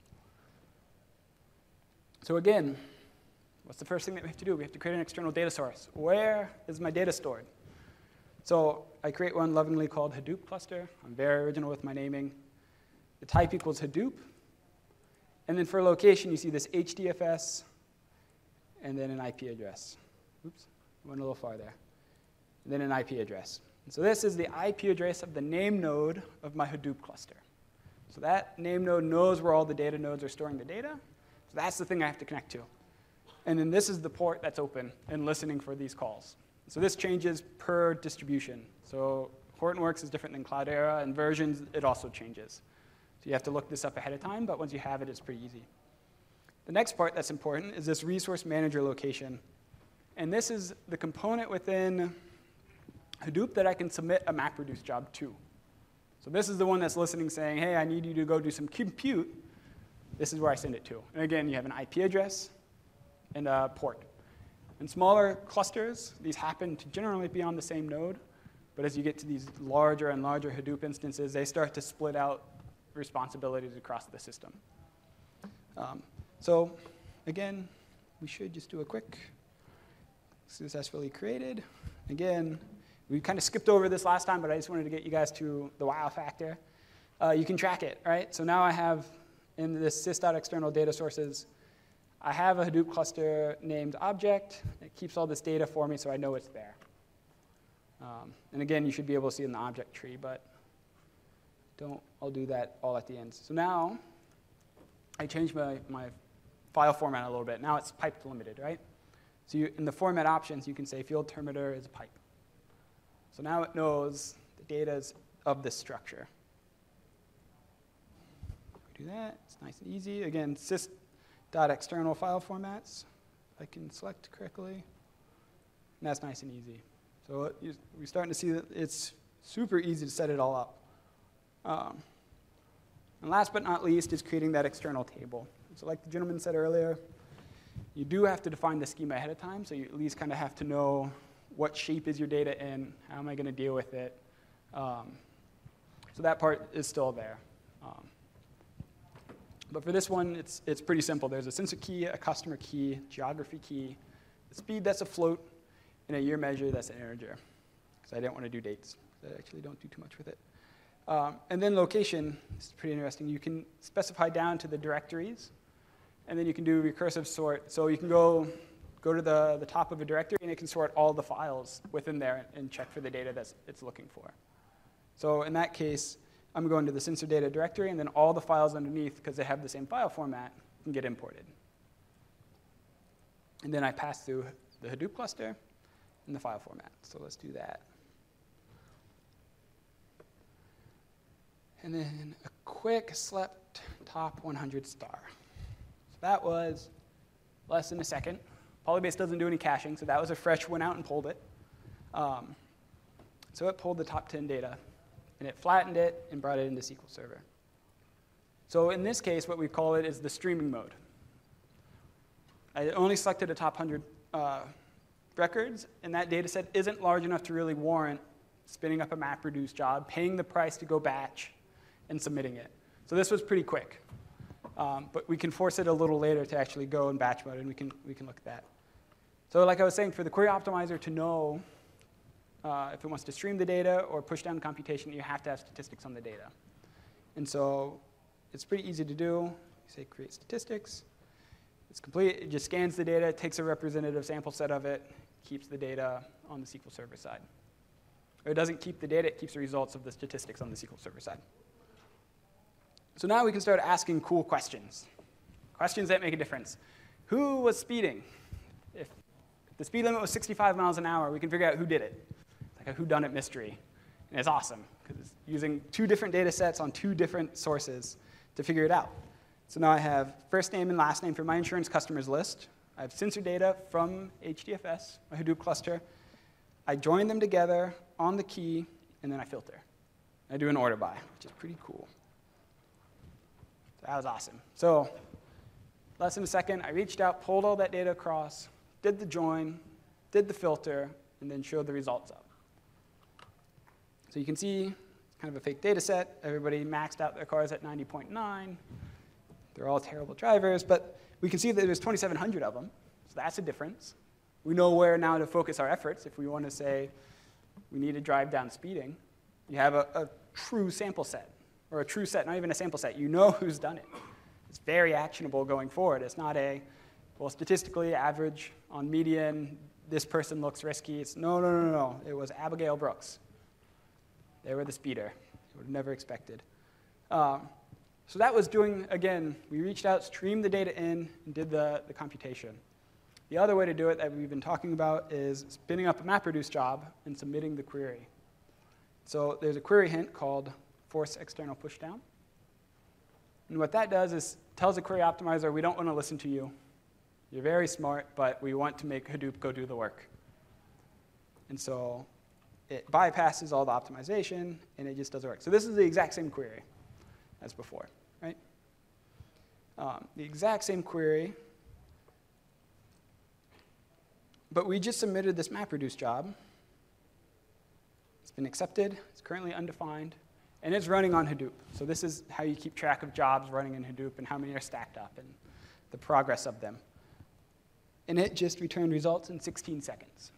So again, what's the first thing that we have to do? We have to create an external data source. Where is my data stored? So I create one lovingly called Hadoop cluster. I'm very original with my naming. The type equals Hadoop. And then for location, you see this H D F S and then an I P address. Oops, went a little far there. And then an I P address. And so this is the I P address of the name node of my Hadoop cluster. So that name node knows where all the data nodes are storing the data. So that's the thing I have to connect to. And then this is the port that's open and listening for these calls. So this changes per distribution. So Hortonworks is different than Cloudera, and versions, it also changes. So you have to look this up ahead of time, but once you have it, it's pretty easy. The next part that's important is this resource manager location. And this is the component within Hadoop that I can submit a MapReduce job to. So this is the one that's listening saying, hey, I need you to go do some compute. This is where I send it to. And again, you have an I P address and a port. In smaller clusters, these happen to generally be on the same node. But as you get to these larger and larger Hadoop instances, they start to split out responsibilities across the system. Um, so again, we should just do a quick successfully created. Again, we kind of skipped over this last time, but I just wanted to get you guys to the wow factor. Uh, you can track it, right? So now I have in this sys.external data sources, I have a Hadoop cluster named object. It keeps all this data for me so I know it's there. Um, and again, you should be able to see it in the object tree, but don't, I'll do that all at the end. So now I changed my, my file format a little bit. Now it's pipe limited, right? So you, in the format options, you can say field determiner is a pipe. So now it knows the data is of this structure. Do that, it's nice and easy. Again, sys.external file formats, if I can select correctly. And that's nice and easy. So it, you, we're starting to see that it's super easy to set it all up. Um, and last but not least is creating that external table. So like the gentleman said earlier, you do have to define the schema ahead of time, so you at least kind of have to know what shape is your data in, how am I going to deal with it. Um, so that part is still there. Um, But for this one, it's, it's pretty simple. There's a sensor key, a customer key, geography key, a speed that's a float, and a year measure that's an integer. Because I didn't want to do dates. I actually don't do too much with it. Um, and then location is pretty interesting. You can specify down to the directories, and then you can do recursive sort. So you can go, go to the, the top of a directory, and it can sort all the files within there and check for the data that it's looking for. So in that case, I'm going to the sensor data directory, and then all the files underneath, because they have the same file format, can get imported. And then I pass through the Hadoop cluster and the file format. So let's do that. And then a quick select top one hundred star. So that was less than a second. Polybase doesn't do any caching, so that was a fresh went out and pulled it. Um, so it pulled the top ten data. And it flattened it and brought it into S Q L Server. So in this case, what we call it is the streaming mode. I only selected the top one hundred uh, records, and that data set isn't large enough to really warrant spinning up a MapReduce job, paying the price to go batch, and submitting it. So this was pretty quick. Um, but we can force it a little later to actually go in batch mode, and we can, we can look at that. So like I was saying, for the query optimizer to know Uh, if it wants to stream the data or push down computation, you have to have statistics on the data. And so it's pretty easy to do. You say create statistics. It's complete. It just scans the data, takes a representative sample set of it, keeps the data on the S Q L Server side. Or it doesn't keep the data, it keeps the results of the statistics on the S Q L Server side. So now we can start asking cool questions. Questions that make a difference. Who was speeding? If the speed limit was sixty-five miles an hour, we can figure out who did it. It's like a whodunit mystery. And it's awesome, because it's using two different data sets on two different sources to figure it out. So now I have first name and last name for my insurance customers list. I have sensor data from H D F S, my Hadoop cluster. I join them together on the key, and then I filter. I do an order by, which is pretty cool. So that was awesome. So less than a second, I reached out, pulled all that data across, did the join, did the filter, and then showed the results up. So you can see it's kind of a fake data set. Everybody maxed out their cars at ninety point nine. They're all terrible drivers, but we can see that there's twenty-seven hundred of them, so that's a difference. We know where now to focus our efforts if we want to say we need to drive down speeding. You have a, a true sample set, or a true set, not even a sample set. You know who's done it. It's very actionable going forward. It's not a, well, statistically average on median, this person looks risky. It's no, no, no, no. It was Abigail Brooks. They were the speeder. You would have never expected. Um, so that was doing, again, we reached out, streamed the data in, and did the, the computation. The other way to do it that we've been talking about is spinning up a MapReduce job and submitting the query. So there's a query hint called force external pushdown. And what that does is tells the query optimizer, we don't want to listen to you. You're very smart, but we want to make Hadoop go do the work. And so it bypasses all the optimization, and it just does the work. So this is the exact same query as before, right? Um, the exact same query, but we just submitted this MapReduce job. It's been accepted. It's currently undefined. And it's running on Hadoop. So this is how you keep track of jobs running in Hadoop and how many are stacked up and the progress of them. And it just returned results in sixteen seconds.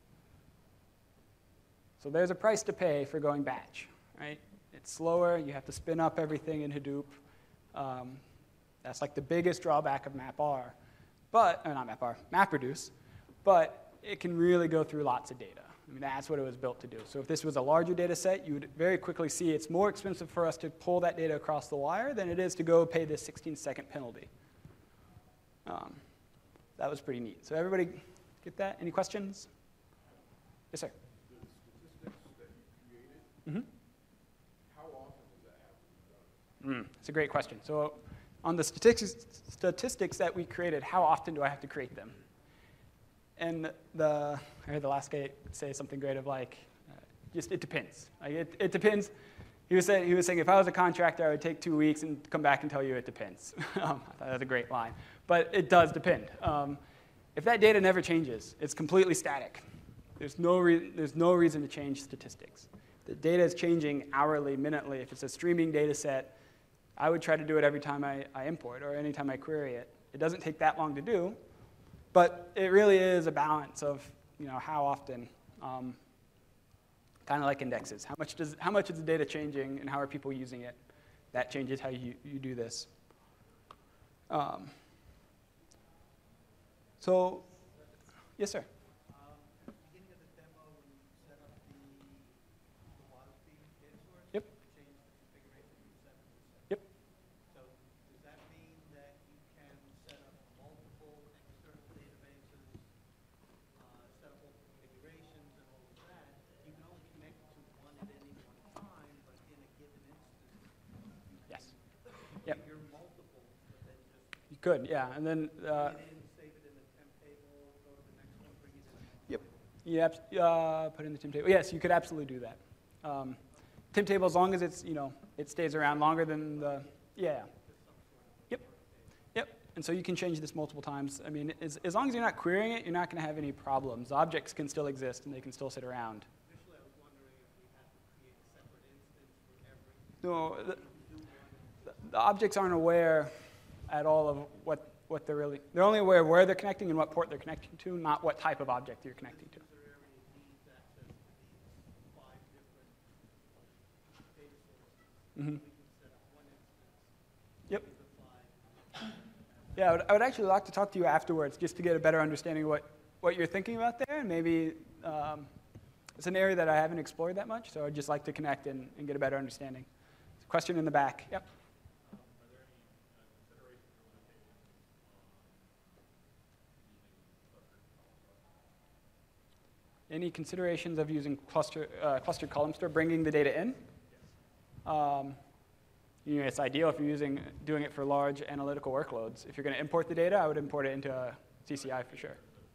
So there's a price to pay for going batch, right? It's slower. You have to spin up everything in Hadoop. Um, that's like the biggest drawback of MapR, but, or not MapR, MapReduce. But it can really go through lots of data. I mean, that's what it was built to do. So if this was a larger data set, you would very quickly see it's more expensive for us to pull that data across the wire than it is to go pay this sixteen second penalty. Um, that was pretty neat. So everybody get that? Any questions? Yes, sir. The statistics that you created, Mm-hmm. how often does that have to be done? Mm, that's a great question. So on the statistics, statistics that we created, how often do I have to create them? And the, I heard the last guy say something great of like, uh, just it depends. Like it, it depends. He was, saying, he was saying if I was a contractor, I would take two weeks and come back and tell you it depends. um, I thought that was a great line. But it does depend. Um, if that data never changes, it's completely static. There's no, re there's no reason to change statistics. The data is changing hourly, minutely. If it's a streaming data set, I would try to do it every time I, I import or anytime I query it. It doesn't take that long to do. But it really is a balance of, you know, how often, um, kind of like indexes. How much does how much is the data changing, and how are people using it? That changes how you you do this. Um, so, yes, sir. Um, at the beginning of the demo, when you set up the, the WildSpeed data source, Yep. you changed the configuration from seven to seven. Yep. So does that mean that you can set up multiple external databases, uh, set up multiple configurations and all of that? You can only connect to one at any one time, but in a given instance, Yes. Yep. you're multiple, but then just You could, yeah, and then. Uh, put it in, save it in the temp table, go to the next one, bring it in. Yep. You abs uh, put in the temp table. Yes, you could absolutely do that. Um, temp table, as long as it's, you know, it stays around longer than the, yeah. Yep. Yep. And so you can change this multiple times. I mean, as, as long as you're not querying it, you're not going to have any problems. Objects can still exist, and they can still sit around. Initially, I was wondering if we had to create a separate instance for every. No, the, the, the objects aren't aware at all of what, what they're really, they're only aware of where they're connecting and what port they're connecting to, not what type of object you're connecting to. User area needs access to these five different data sources. Mm-hmm. We can set up one instance. Yep. With the five. Yeah, I would, I would actually like to talk to you afterwards just to get a better understanding of what, what you're thinking about there, and maybe um, it's an area that I haven't explored that much, so I'd just like to connect and, and get a better understanding. Question in the back. Yep. Um, are there any uh, considerations or limitations on using clustered column store? Any considerations of using cluster, uh, clustered column store, bringing the data in? Um, you know, it's ideal if you're using, doing it for large analytical workloads. If you're going to import the data, I would import it into a C C I for sure.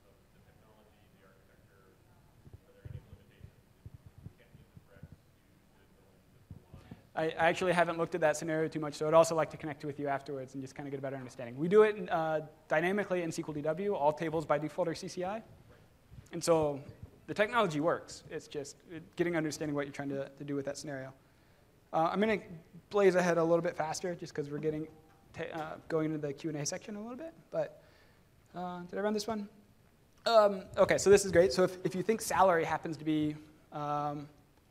I I actually haven't looked at that scenario too much, so I'd also like to connect with you afterwards and just kind of get a better understanding. We do it uh, dynamically in S Q L D W. All tables by default are C C I. And so the technology works. It's just getting understanding what you're trying to, to do with that scenario. Uh, I'm going to blaze ahead a little bit faster just because we're getting t uh, going into the Q and A section a little bit. But uh, did I run this one? Um, OK, so this is great. So if, if you think salary happens to be um,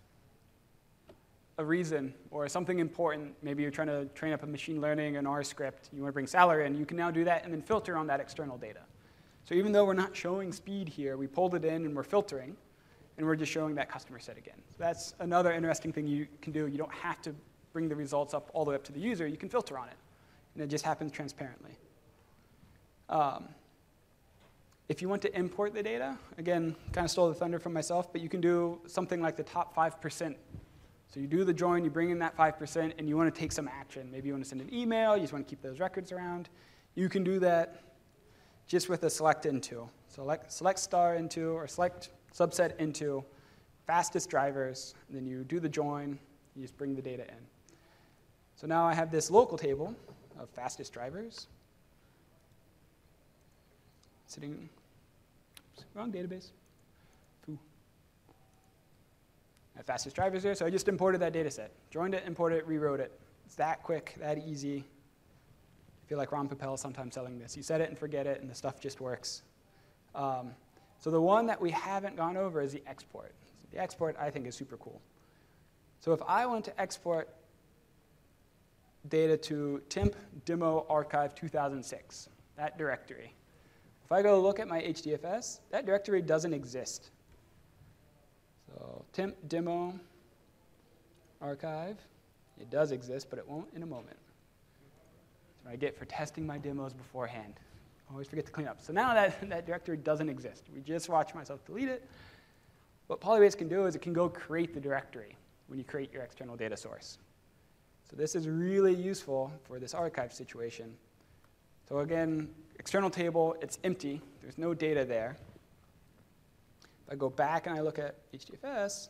a reason or something important, maybe you're trying to train up a machine learning and R script, you want to bring salary in, you can now do that and then filter on that external data. So even though we're not showing speed here, we pulled it in and we're filtering, and we're just showing that customer set again. So that's another interesting thing you can do. You don't have to bring the results up all the way up to the user. You can filter on it, and it just happens transparently. Um, if you want to import the data, again, kind of stole the thunder from myself, but you can do something like the top five percent. So you do the join, you bring in that five percent, and you want to take some action. Maybe you want to send an email, you just want to keep those records around. You can do that just with a select into. So select, select star into or select subset into fastest drivers, and then you do the join, you just bring the data in. So now I have this local table of fastest drivers sitting, oops, wrong database. Foo. I have fastest drivers there, so I just imported that data set. Joined it, imported it, rewrote it. It's that quick, that easy. I feel like Ron Papel is sometimes selling this. You set it and forget it, and the stuff just works. Um, so the one that we haven't gone over is the export. So the export, I think, is super cool. So if I want to export data to temp demo archive two thousand six, that directory, if I go look at my H D F S, that directory doesn't exist. So temp demo archive, it does exist, but it won't in a moment. That's what I get for testing my demos beforehand. Always forget to clean up. So now that, that directory doesn't exist. We just watched myself delete it. What Polybase can do is it can go create the directory when you create your external data source. So this is really useful for this archive situation. So again, external table, it's empty. There's no data there. If I go back and I look at H D F S,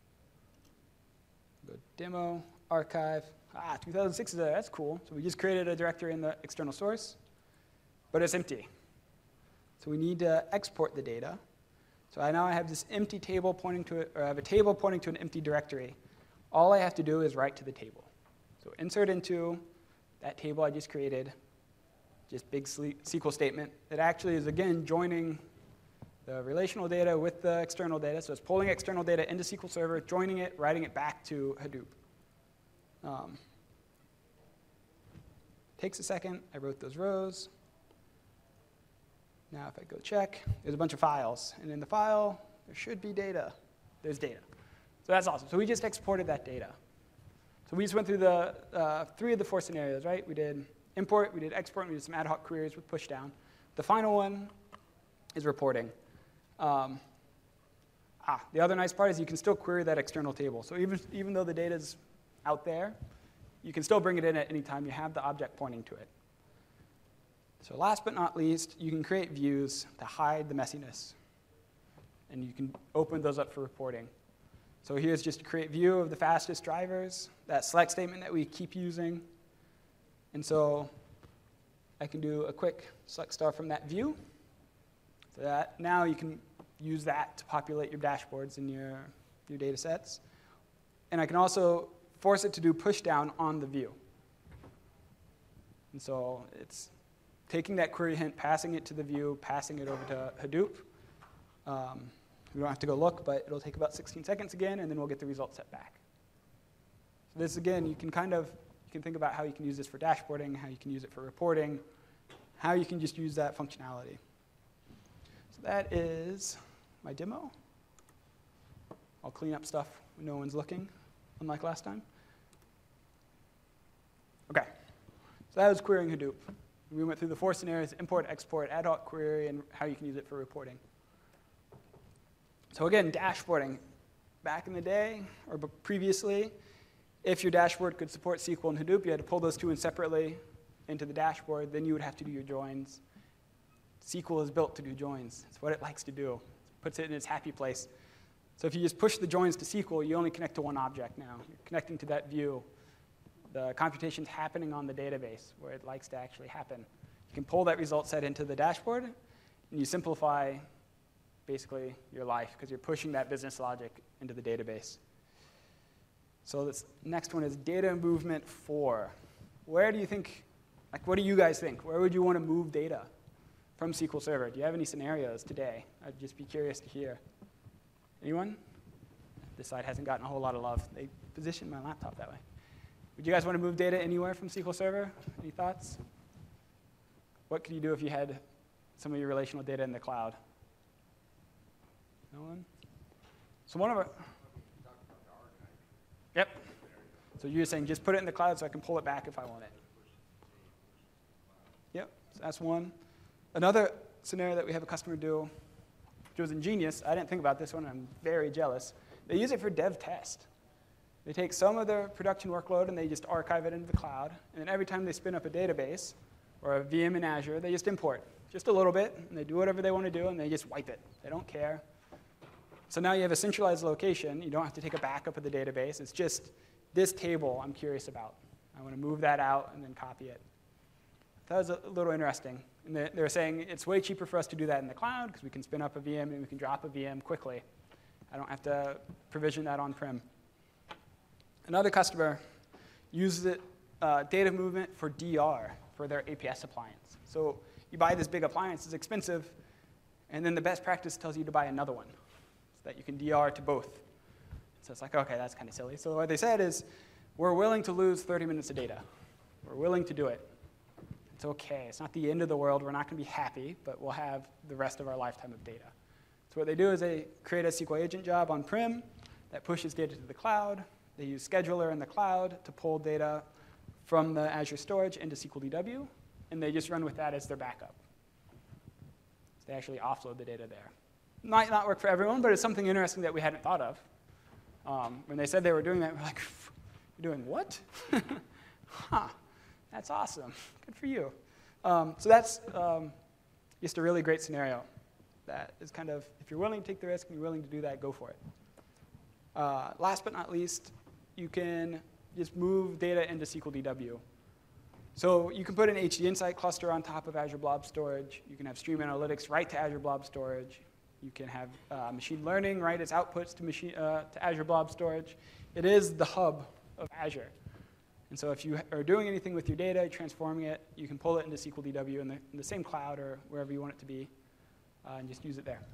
go demo, archive, ah, two thousand six is there, that's cool. So we just created a directory in the external source, but it's empty. So we need to export the data. So I now I have this empty table pointing to it, or I have a table pointing to an empty directory. All I have to do is write to the table. So insert into that table I just created, just big S Q L statement that actually is, again, joining the relational data with the external data. So it's pulling external data into S Q L Server, joining it, writing it back to Hadoop. Um, takes a second. I wrote those rows. Now if I go check, there's a bunch of files. And in the file, there should be data. There's data. So that's awesome. So we just exported that data. So we just went through the uh, three of the four scenarios, right? We did import, we did export, and we did some ad hoc queries with pushdown. The final one is reporting. Um, ah, the other nice part is you can still query that external table. So even, even though the data is out there, you can still bring it in at any time. You have the object pointing to it. So last but not least, you can create views to hide the messiness. And you can open those up for reporting. So here's just a create view of the fastest drivers, that select statement that we keep using. And so I can do a quick select star from that view. So that now you can use that to populate your dashboards and your, your data sets. And I can also force it to do push down on the view. And so it's taking that query hint, passing it to the view, passing it over to Hadoop. Um, we don't have to go look, but it'll take about sixteen seconds again, and then we'll get the result set back. So this, again, you can kind of you can think about how you can use this for dashboarding, how you can use it for reporting. how you can just use that functionality. So that is my demo. I'll clean up stuff when no one's looking, unlike last time. Okay, so that was querying Hadoop. We went through the four scenarios: import, export, ad hoc query, and how you can use it for reporting. So again, dashboarding. Back in the day, or previously, if your dashboard could support S Q L and Hadoop, you had to pull those two in separately into the dashboard. Then you would have to do your joins. S Q L is built to do joins. It's what it likes to do. It puts it in its happy place. So if you just push the joins to S Q L, you only connect to one object now. You're connecting to that view. The computation's happening on the database where it likes to actually happen. You can pull that result set into the dashboard, and you simplify basically your life because you're pushing that business logic into the database. So this next one is data movement four. Where do you think, like what do you guys think? Where would you want to move data from S Q L Server? Do you have any scenarios today? I'd just be curious to hear. Anyone? This side hasn't gotten a whole lot of love. They positioned my laptop that way. Would you guys want to move data anywhere from S Q L Server? Any thoughts? What could you do if you had some of your relational data in the cloud? No one? So one of our, yep. So you're saying just put it in the cloud so I can pull it back if I want it. Yep, so that's one. Another scenario that we have a customer do, which was ingenious, I didn't think about this one, I'm very jealous. They use it for dev test. They take some of their production workload and they just archive it into the cloud, and then every time they spin up a database or a V M in Azure, they just import just a little bit, and they do whatever they want to do, and they just wipe it. They don't care. So now you have a centralized location. You don't have to take a backup of the database. It's just this table I'm curious about. I want to move that out and then copy it. That was a little interesting. And they were saying it's way cheaper for us to do that in the cloud because we can spin up a V M and we can drop a V M quickly. I don't have to provision that on-prem. Another customer uses it, uh, data movement for D R for their A P S appliance. So you buy this big appliance, it's expensive, and then the best practice tells you to buy another one so that you can D R to both. So it's like, okay, that's kind of silly. So what they said is, we're willing to lose thirty minutes of data. We're willing to do it. It's okay. It's not the end of the world. We're not going to be happy, but we'll have the rest of our lifetime of data. So what they do is they create a S Q L agent job on-prem that pushes data to the cloud. They use scheduler in the cloud to pull data from the Azure storage into S Q L D W, and they just run with that as their backup. So they actually offload the data there. Might not work for everyone, but it's something interesting that we hadn't thought of. Um, when they said they were doing that, we're like, you're doing what? Huh, that's awesome. Good for you. Um, so that's um, just a really great scenario. That is kind of, if you're willing to take the risk and you're willing to do that, go for it. Uh, last but not least, you can just move data into S Q L D W. So you can put an H D Insight cluster on top of Azure Blob Storage. You can have Stream Analytics right to Azure Blob Storage. You can have uh, machine learning write its outputs to, machine, uh, to Azure Blob Storage. It is the hub of Azure. And so if you are doing anything with your data, transforming it, you can pull it into S Q L D W in the, in the same cloud or wherever you want it to be, uh, and just use it there.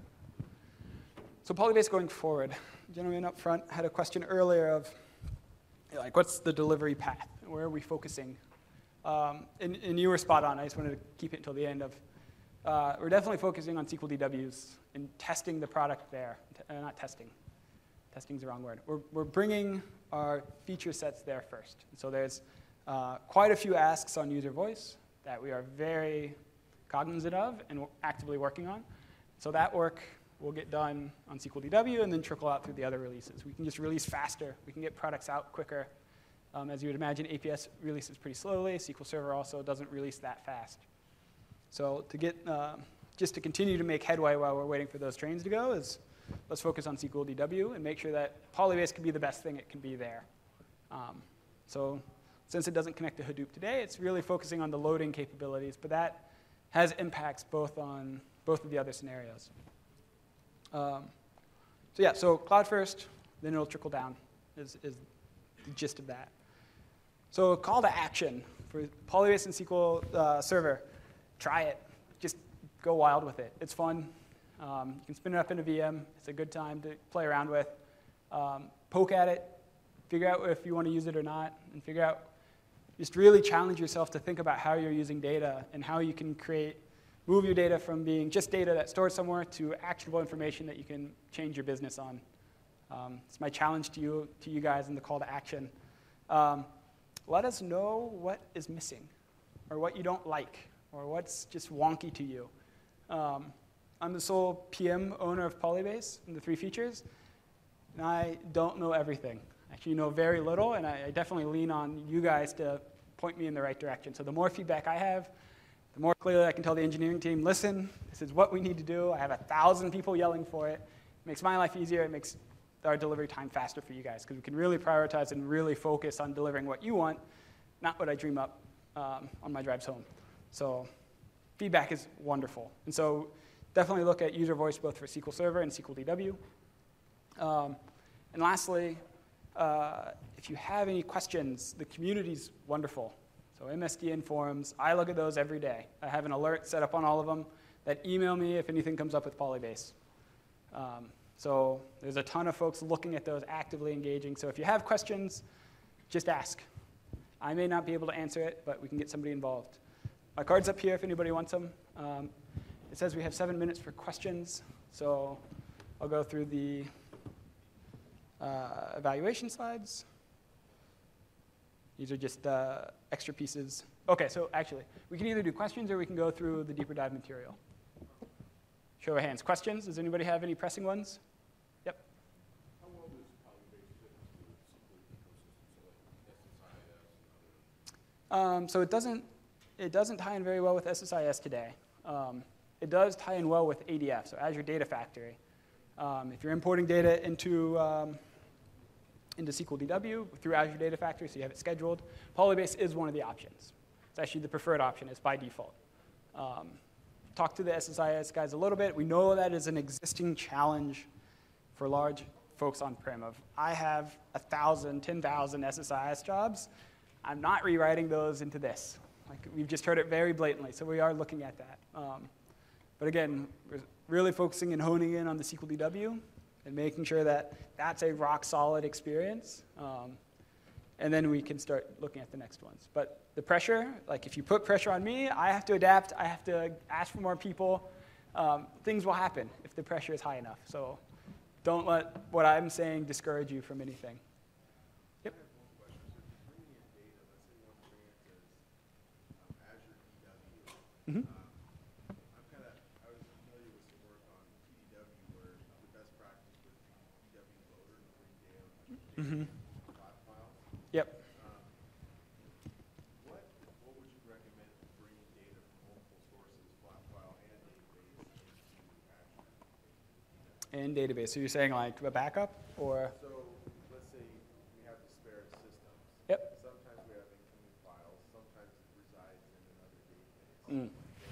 So Polybase going forward. The gentleman up front had a question earlier of, like, what's the delivery path? Where are we focusing? Um, and, and you were spot on. I just wanted to keep it until the end of, uh, we're definitely focusing on S Q L D Ws and testing the product there. Uh, not testing. Testing is the wrong word. We're, we're bringing our feature sets there first. So there's uh, quite a few asks on user voice that we are very cognizant of and actively working on. So that work will get done on S Q L D W and then trickle out through the other releases. We can just release faster. We can get products out quicker. Um, as you would imagine, A P S releases pretty slowly. S Q L Server also doesn't release that fast. So to get, uh, just to continue to make headway while we're waiting for those trains to go is let's focus on S Q L D W and make sure that Polybase can be the best thing it can be there. Um, so since it doesn't connect to Hadoop today, it's really focusing on the loading capabilities, but that has impacts both on both of the other scenarios. Um, so yeah, so cloud first, then it'll trickle down is, is the gist of that. So call to action for Polybase and S Q L uh, Server. Try it. Just go wild with it. It's fun. Um, you can spin it up in a V M. It's a good time to play around with. Um, poke at it. Figure out if you want to use it or not. And figure out just really challenge yourself to think about how you're using data and how you can create, move your data from being just data that's stored somewhere to actionable information that you can change your business on. Um, it's my challenge to you, to you guys in the call to action. Um, let us know what is missing or what you don't like or what's just wonky to you. Um, I'm the sole P M owner of Polybase and the three features, and I don't know everything. Actually, know very little, and I, I definitely lean on you guys to point me in the right direction. So the more feedback I have, the more clearly I can tell the engineering team, listen, this is what we need to do. I have a thousand people yelling for it. It makes my life easier. It makes our delivery time faster for you guys, because we can really prioritize and really focus on delivering what you want, not what I dream up um, on my drives home. So feedback is wonderful. And so definitely look at user voice both for S Q L Server and S Q L D W. Um, and lastly, uh, if you have any questions, the community's wonderful. So M S D N forums, I look at those every day. I have an alert set up on all of them that email me if anything comes up with Polybase. Um, so there's a ton of folks looking at those, actively engaging. So if you have questions, just ask. I may not be able to answer it, but we can get somebody involved. My card's up here if anybody wants them. Um, it says we have seven minutes for questions, so I'll go through the uh, evaluation slides. These are just uh, extra pieces. Okay, so actually, we can either do questions or we can go through the deeper dive material. Show of hands. Questions? Does anybody have any pressing ones? Yep. How well does Polybase fit into the S Q L ecosystem, so like S S I S and other? Um, so it doesn't, it doesn't tie in very well with S S I S today. Um, it does tie in well with A D F, so Azure Data Factory. Um, if you're importing data into, um, into S Q L D W through Azure Data Factory, so you have it scheduled, Polybase is one of the options. It's actually the preferred option. It's by default. Um, talk to the S S I S guys a little bit. We know that is an existing challenge for large folks on-prem. Of I have one thousand, ten thousand S S I S jobs. I'm not rewriting those into this. Like, we've just heard it very blatantly, so we are looking at that. Um, but again, we're really focusing and honing in on the S Q L D W and making sure that that's a rock-solid experience. Um, and then we can start looking at the next ones. But the pressure, like if you put pressure on me, I have to adapt. I have to ask for more people. Um, things will happen if the pressure is high enough. So don't let what I'm saying discourage you from anything. Yep. I have one question. So if you're bringing in data, let's say you want to bring it to um, Azure D W. Mhm. Um, I'm kind of, I was familiar with some work on T D W where the best practice was T W loader to bring data, Mhm. flat files. Yep. Um, what, what would you recommend for bringing data from multiple sources, flat file and database, into Azure? And database. So you're saying like a backup or? So let's say we have disparate systems. Yep. Sometimes we have incoming files, sometimes it resides in another database. Mm.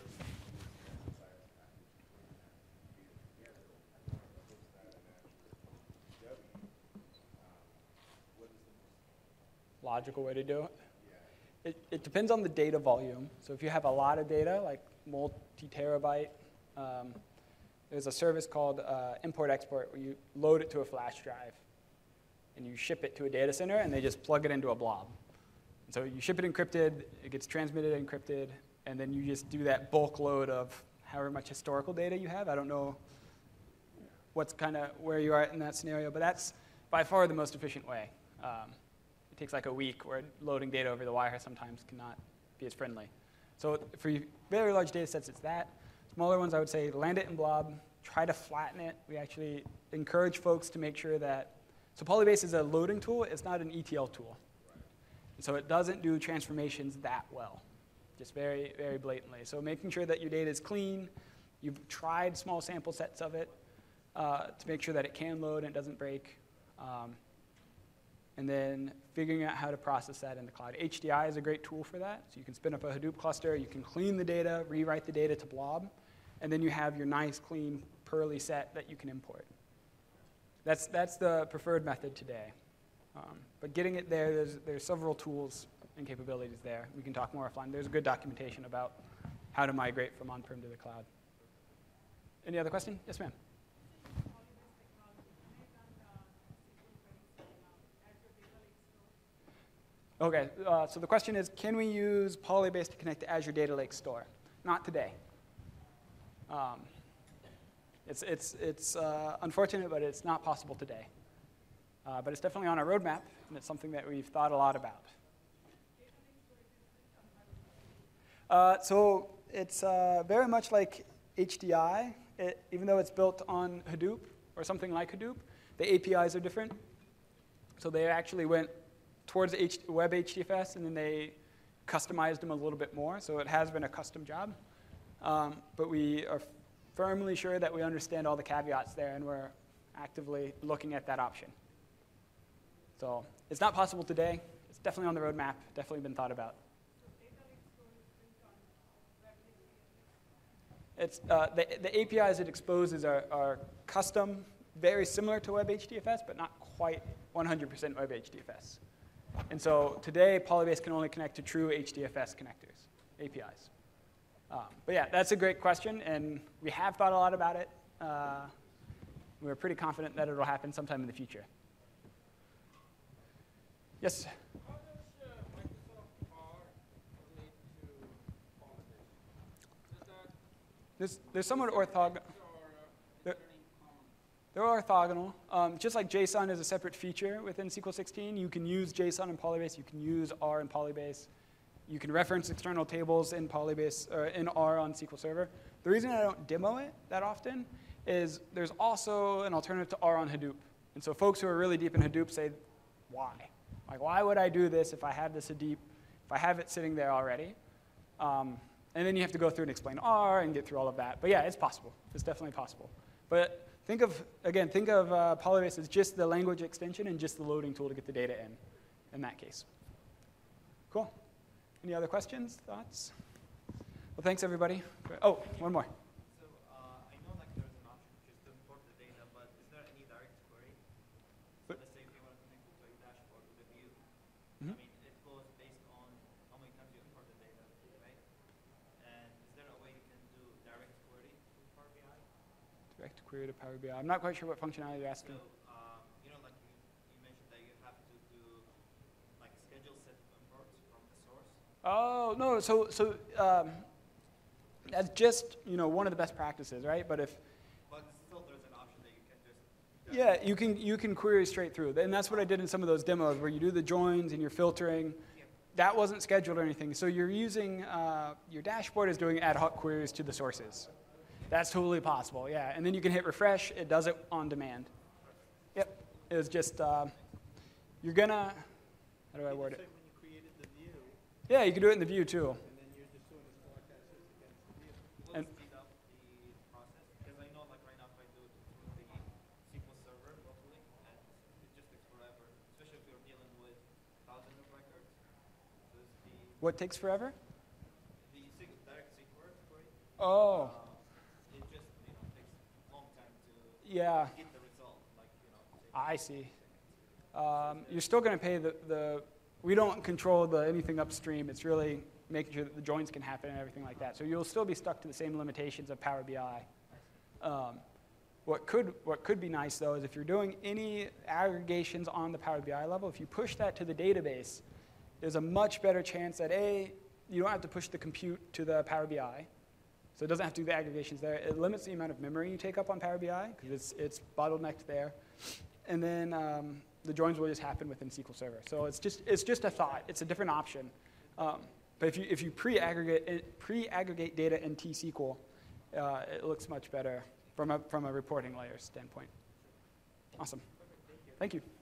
Logical way to do it? It, it depends on the data volume. So if you have a lot of data, like multi-terabyte, um, there's a service called uh, import-export where you load it to a flash drive and you ship it to a data center and they just plug it into a blob. And so you ship it encrypted, it gets transmitted encrypted, and then you just do that bulk load of however much historical data you have. I don't know what's kind of where you are in that scenario, but that's by far the most efficient way. Um, it takes like a week where loading data over the wire sometimes cannot be as friendly. So for very large data sets, it's that. Smaller ones, I would say land it in blob, try to flatten it. We actually encourage folks to make sure that, so Polybase is a loading tool, it's not an E T L tool. And so it doesn't do transformations that well, just very, very blatantly. So making sure that your data is clean, you've tried small sample sets of it uh, to make sure that it can load and it doesn't break. Um, and then figuring out how to process that in the cloud. H D I is a great tool for that. So you can spin up a Hadoop cluster, you can clean the data, rewrite the data to blob, and then you have your nice, clean, Perly set that you can import. That's, that's the preferred method today. Um, but getting it there, there's, there's several tools and capabilities there. We can talk more offline. There's good documentation about how to migrate from on-prem to the cloud. Any other question? Yes, ma'am. Okay, uh, so the question is, can we use Polybase to connect to Azure Data Lake Store? Not today. Um, it's it's, it's uh, unfortunate, but it's not possible today. Uh, but it's definitely on our roadmap, and it's something that we've thought a lot about. Uh, so it's uh, very much like H D I. It, even though it's built on Hadoop or something like Hadoop, the A P Is are different. So they actually went towards H web H D F S, and then they customized them a little bit more. So it has been a custom job. Um, but we are firmly sure that we understand all the caveats there, and we're actively looking at that option. So it's not possible today. It's definitely on the roadmap, definitely been thought about. It's, uh, the, the A P Is it exposes are, are custom, very similar to web H D F S, but not quite one hundred percent web H D F S. And so today, Polybase can only connect to true H D F S connectors, A P Is. Um, but yeah, that's a great question, and we have thought a lot about it. Uh, we're pretty confident that it'll happen sometime in the future. Yes? How does uh, Microsoft R relate to Polybase? Does that There's, there's somewhat orthogonal. or uh, There- turning common? They're orthogonal. Um, just like JSON is a separate feature within S Q L sixteen, you can use JSON in Polybase, you can use R in Polybase. You can reference external tables in Polybase, or in R on S Q L Server. The reason I don't demo it that often is there's also an alternative to R on Hadoop. And so folks who are really deep in Hadoop say, why? Like, why would I do this if I have this Hadoop, if I have it sitting there already? Um, and then you have to go through and explain R and get through all of that. But yeah, it's possible. It's definitely possible. But think of, again, think of uh, Polybase as just the language extension and just the loading tool to get the data in, in that case. Cool. Any other questions, thoughts? Well, thanks, everybody. Oh, one more. So uh, I know like there's an option just to import the data, but is there any direct query? So But- let's say if you want to connect it to a dashboard with a view, Mhm. I mean, it goes based on how many times you import the data, right? And is there a way you can do direct query with Power B I? Direct query to Power B I. I'm not quite sure what functionality you're asking. So um, you know, like you, you mentioned that you have to do like schedule set imports from the source. Oh, no, so, so um, that's just, you know, one of the best practices, right? But if, But still, there's an option that you can just. yeah, you can, you can query straight through. And that's what I did in some of those demos where you do the joins and you're filtering. Yeah. That wasn't scheduled or anything. So you're using, uh, your dashboard is doing ad hoc queries to the sources. That's totally possible, yeah. And then you can hit refresh. It does it on demand. Yep. It was just, uh, you're gonna, how do I word it? Say when you created the view, Yeah, you can do it in the view too. and then you're just doing the stochastics against the view. Will And- it speed up the process? Because I know, like right now, if I do it through the S Q L Server locally, and it just takes forever, especially if you're dealing with thousands of records. So it's the What takes forever? the sig- direct S Q L query. Oh, Uh, it just you know takes a long time to yeah, get the result. Like you know. say I see. Um, you're still going to pay the, the, we don't control the anything upstream. It's really making sure that the joins can happen and everything like that. So you'll still be stuck to the same limitations of Power B I. Um, what could, what could be nice, though, is if you're doing any aggregations on the Power B I level, if you push that to the database, there's a much better chance that, A, you don't have to push the compute to the Power B I. So it doesn't have to do the aggregations there. It limits the amount of memory you take up on Power B I because it's, it's bottlenecked there. And then um, the joins will just happen within S Q L Server. So it's just, it's just a thought. It's a different option. Um, but if you, if you pre-aggregate, pre-aggregate data in T S Q L, uh, it looks much better from a, from a reporting layer standpoint. Awesome. Thank you.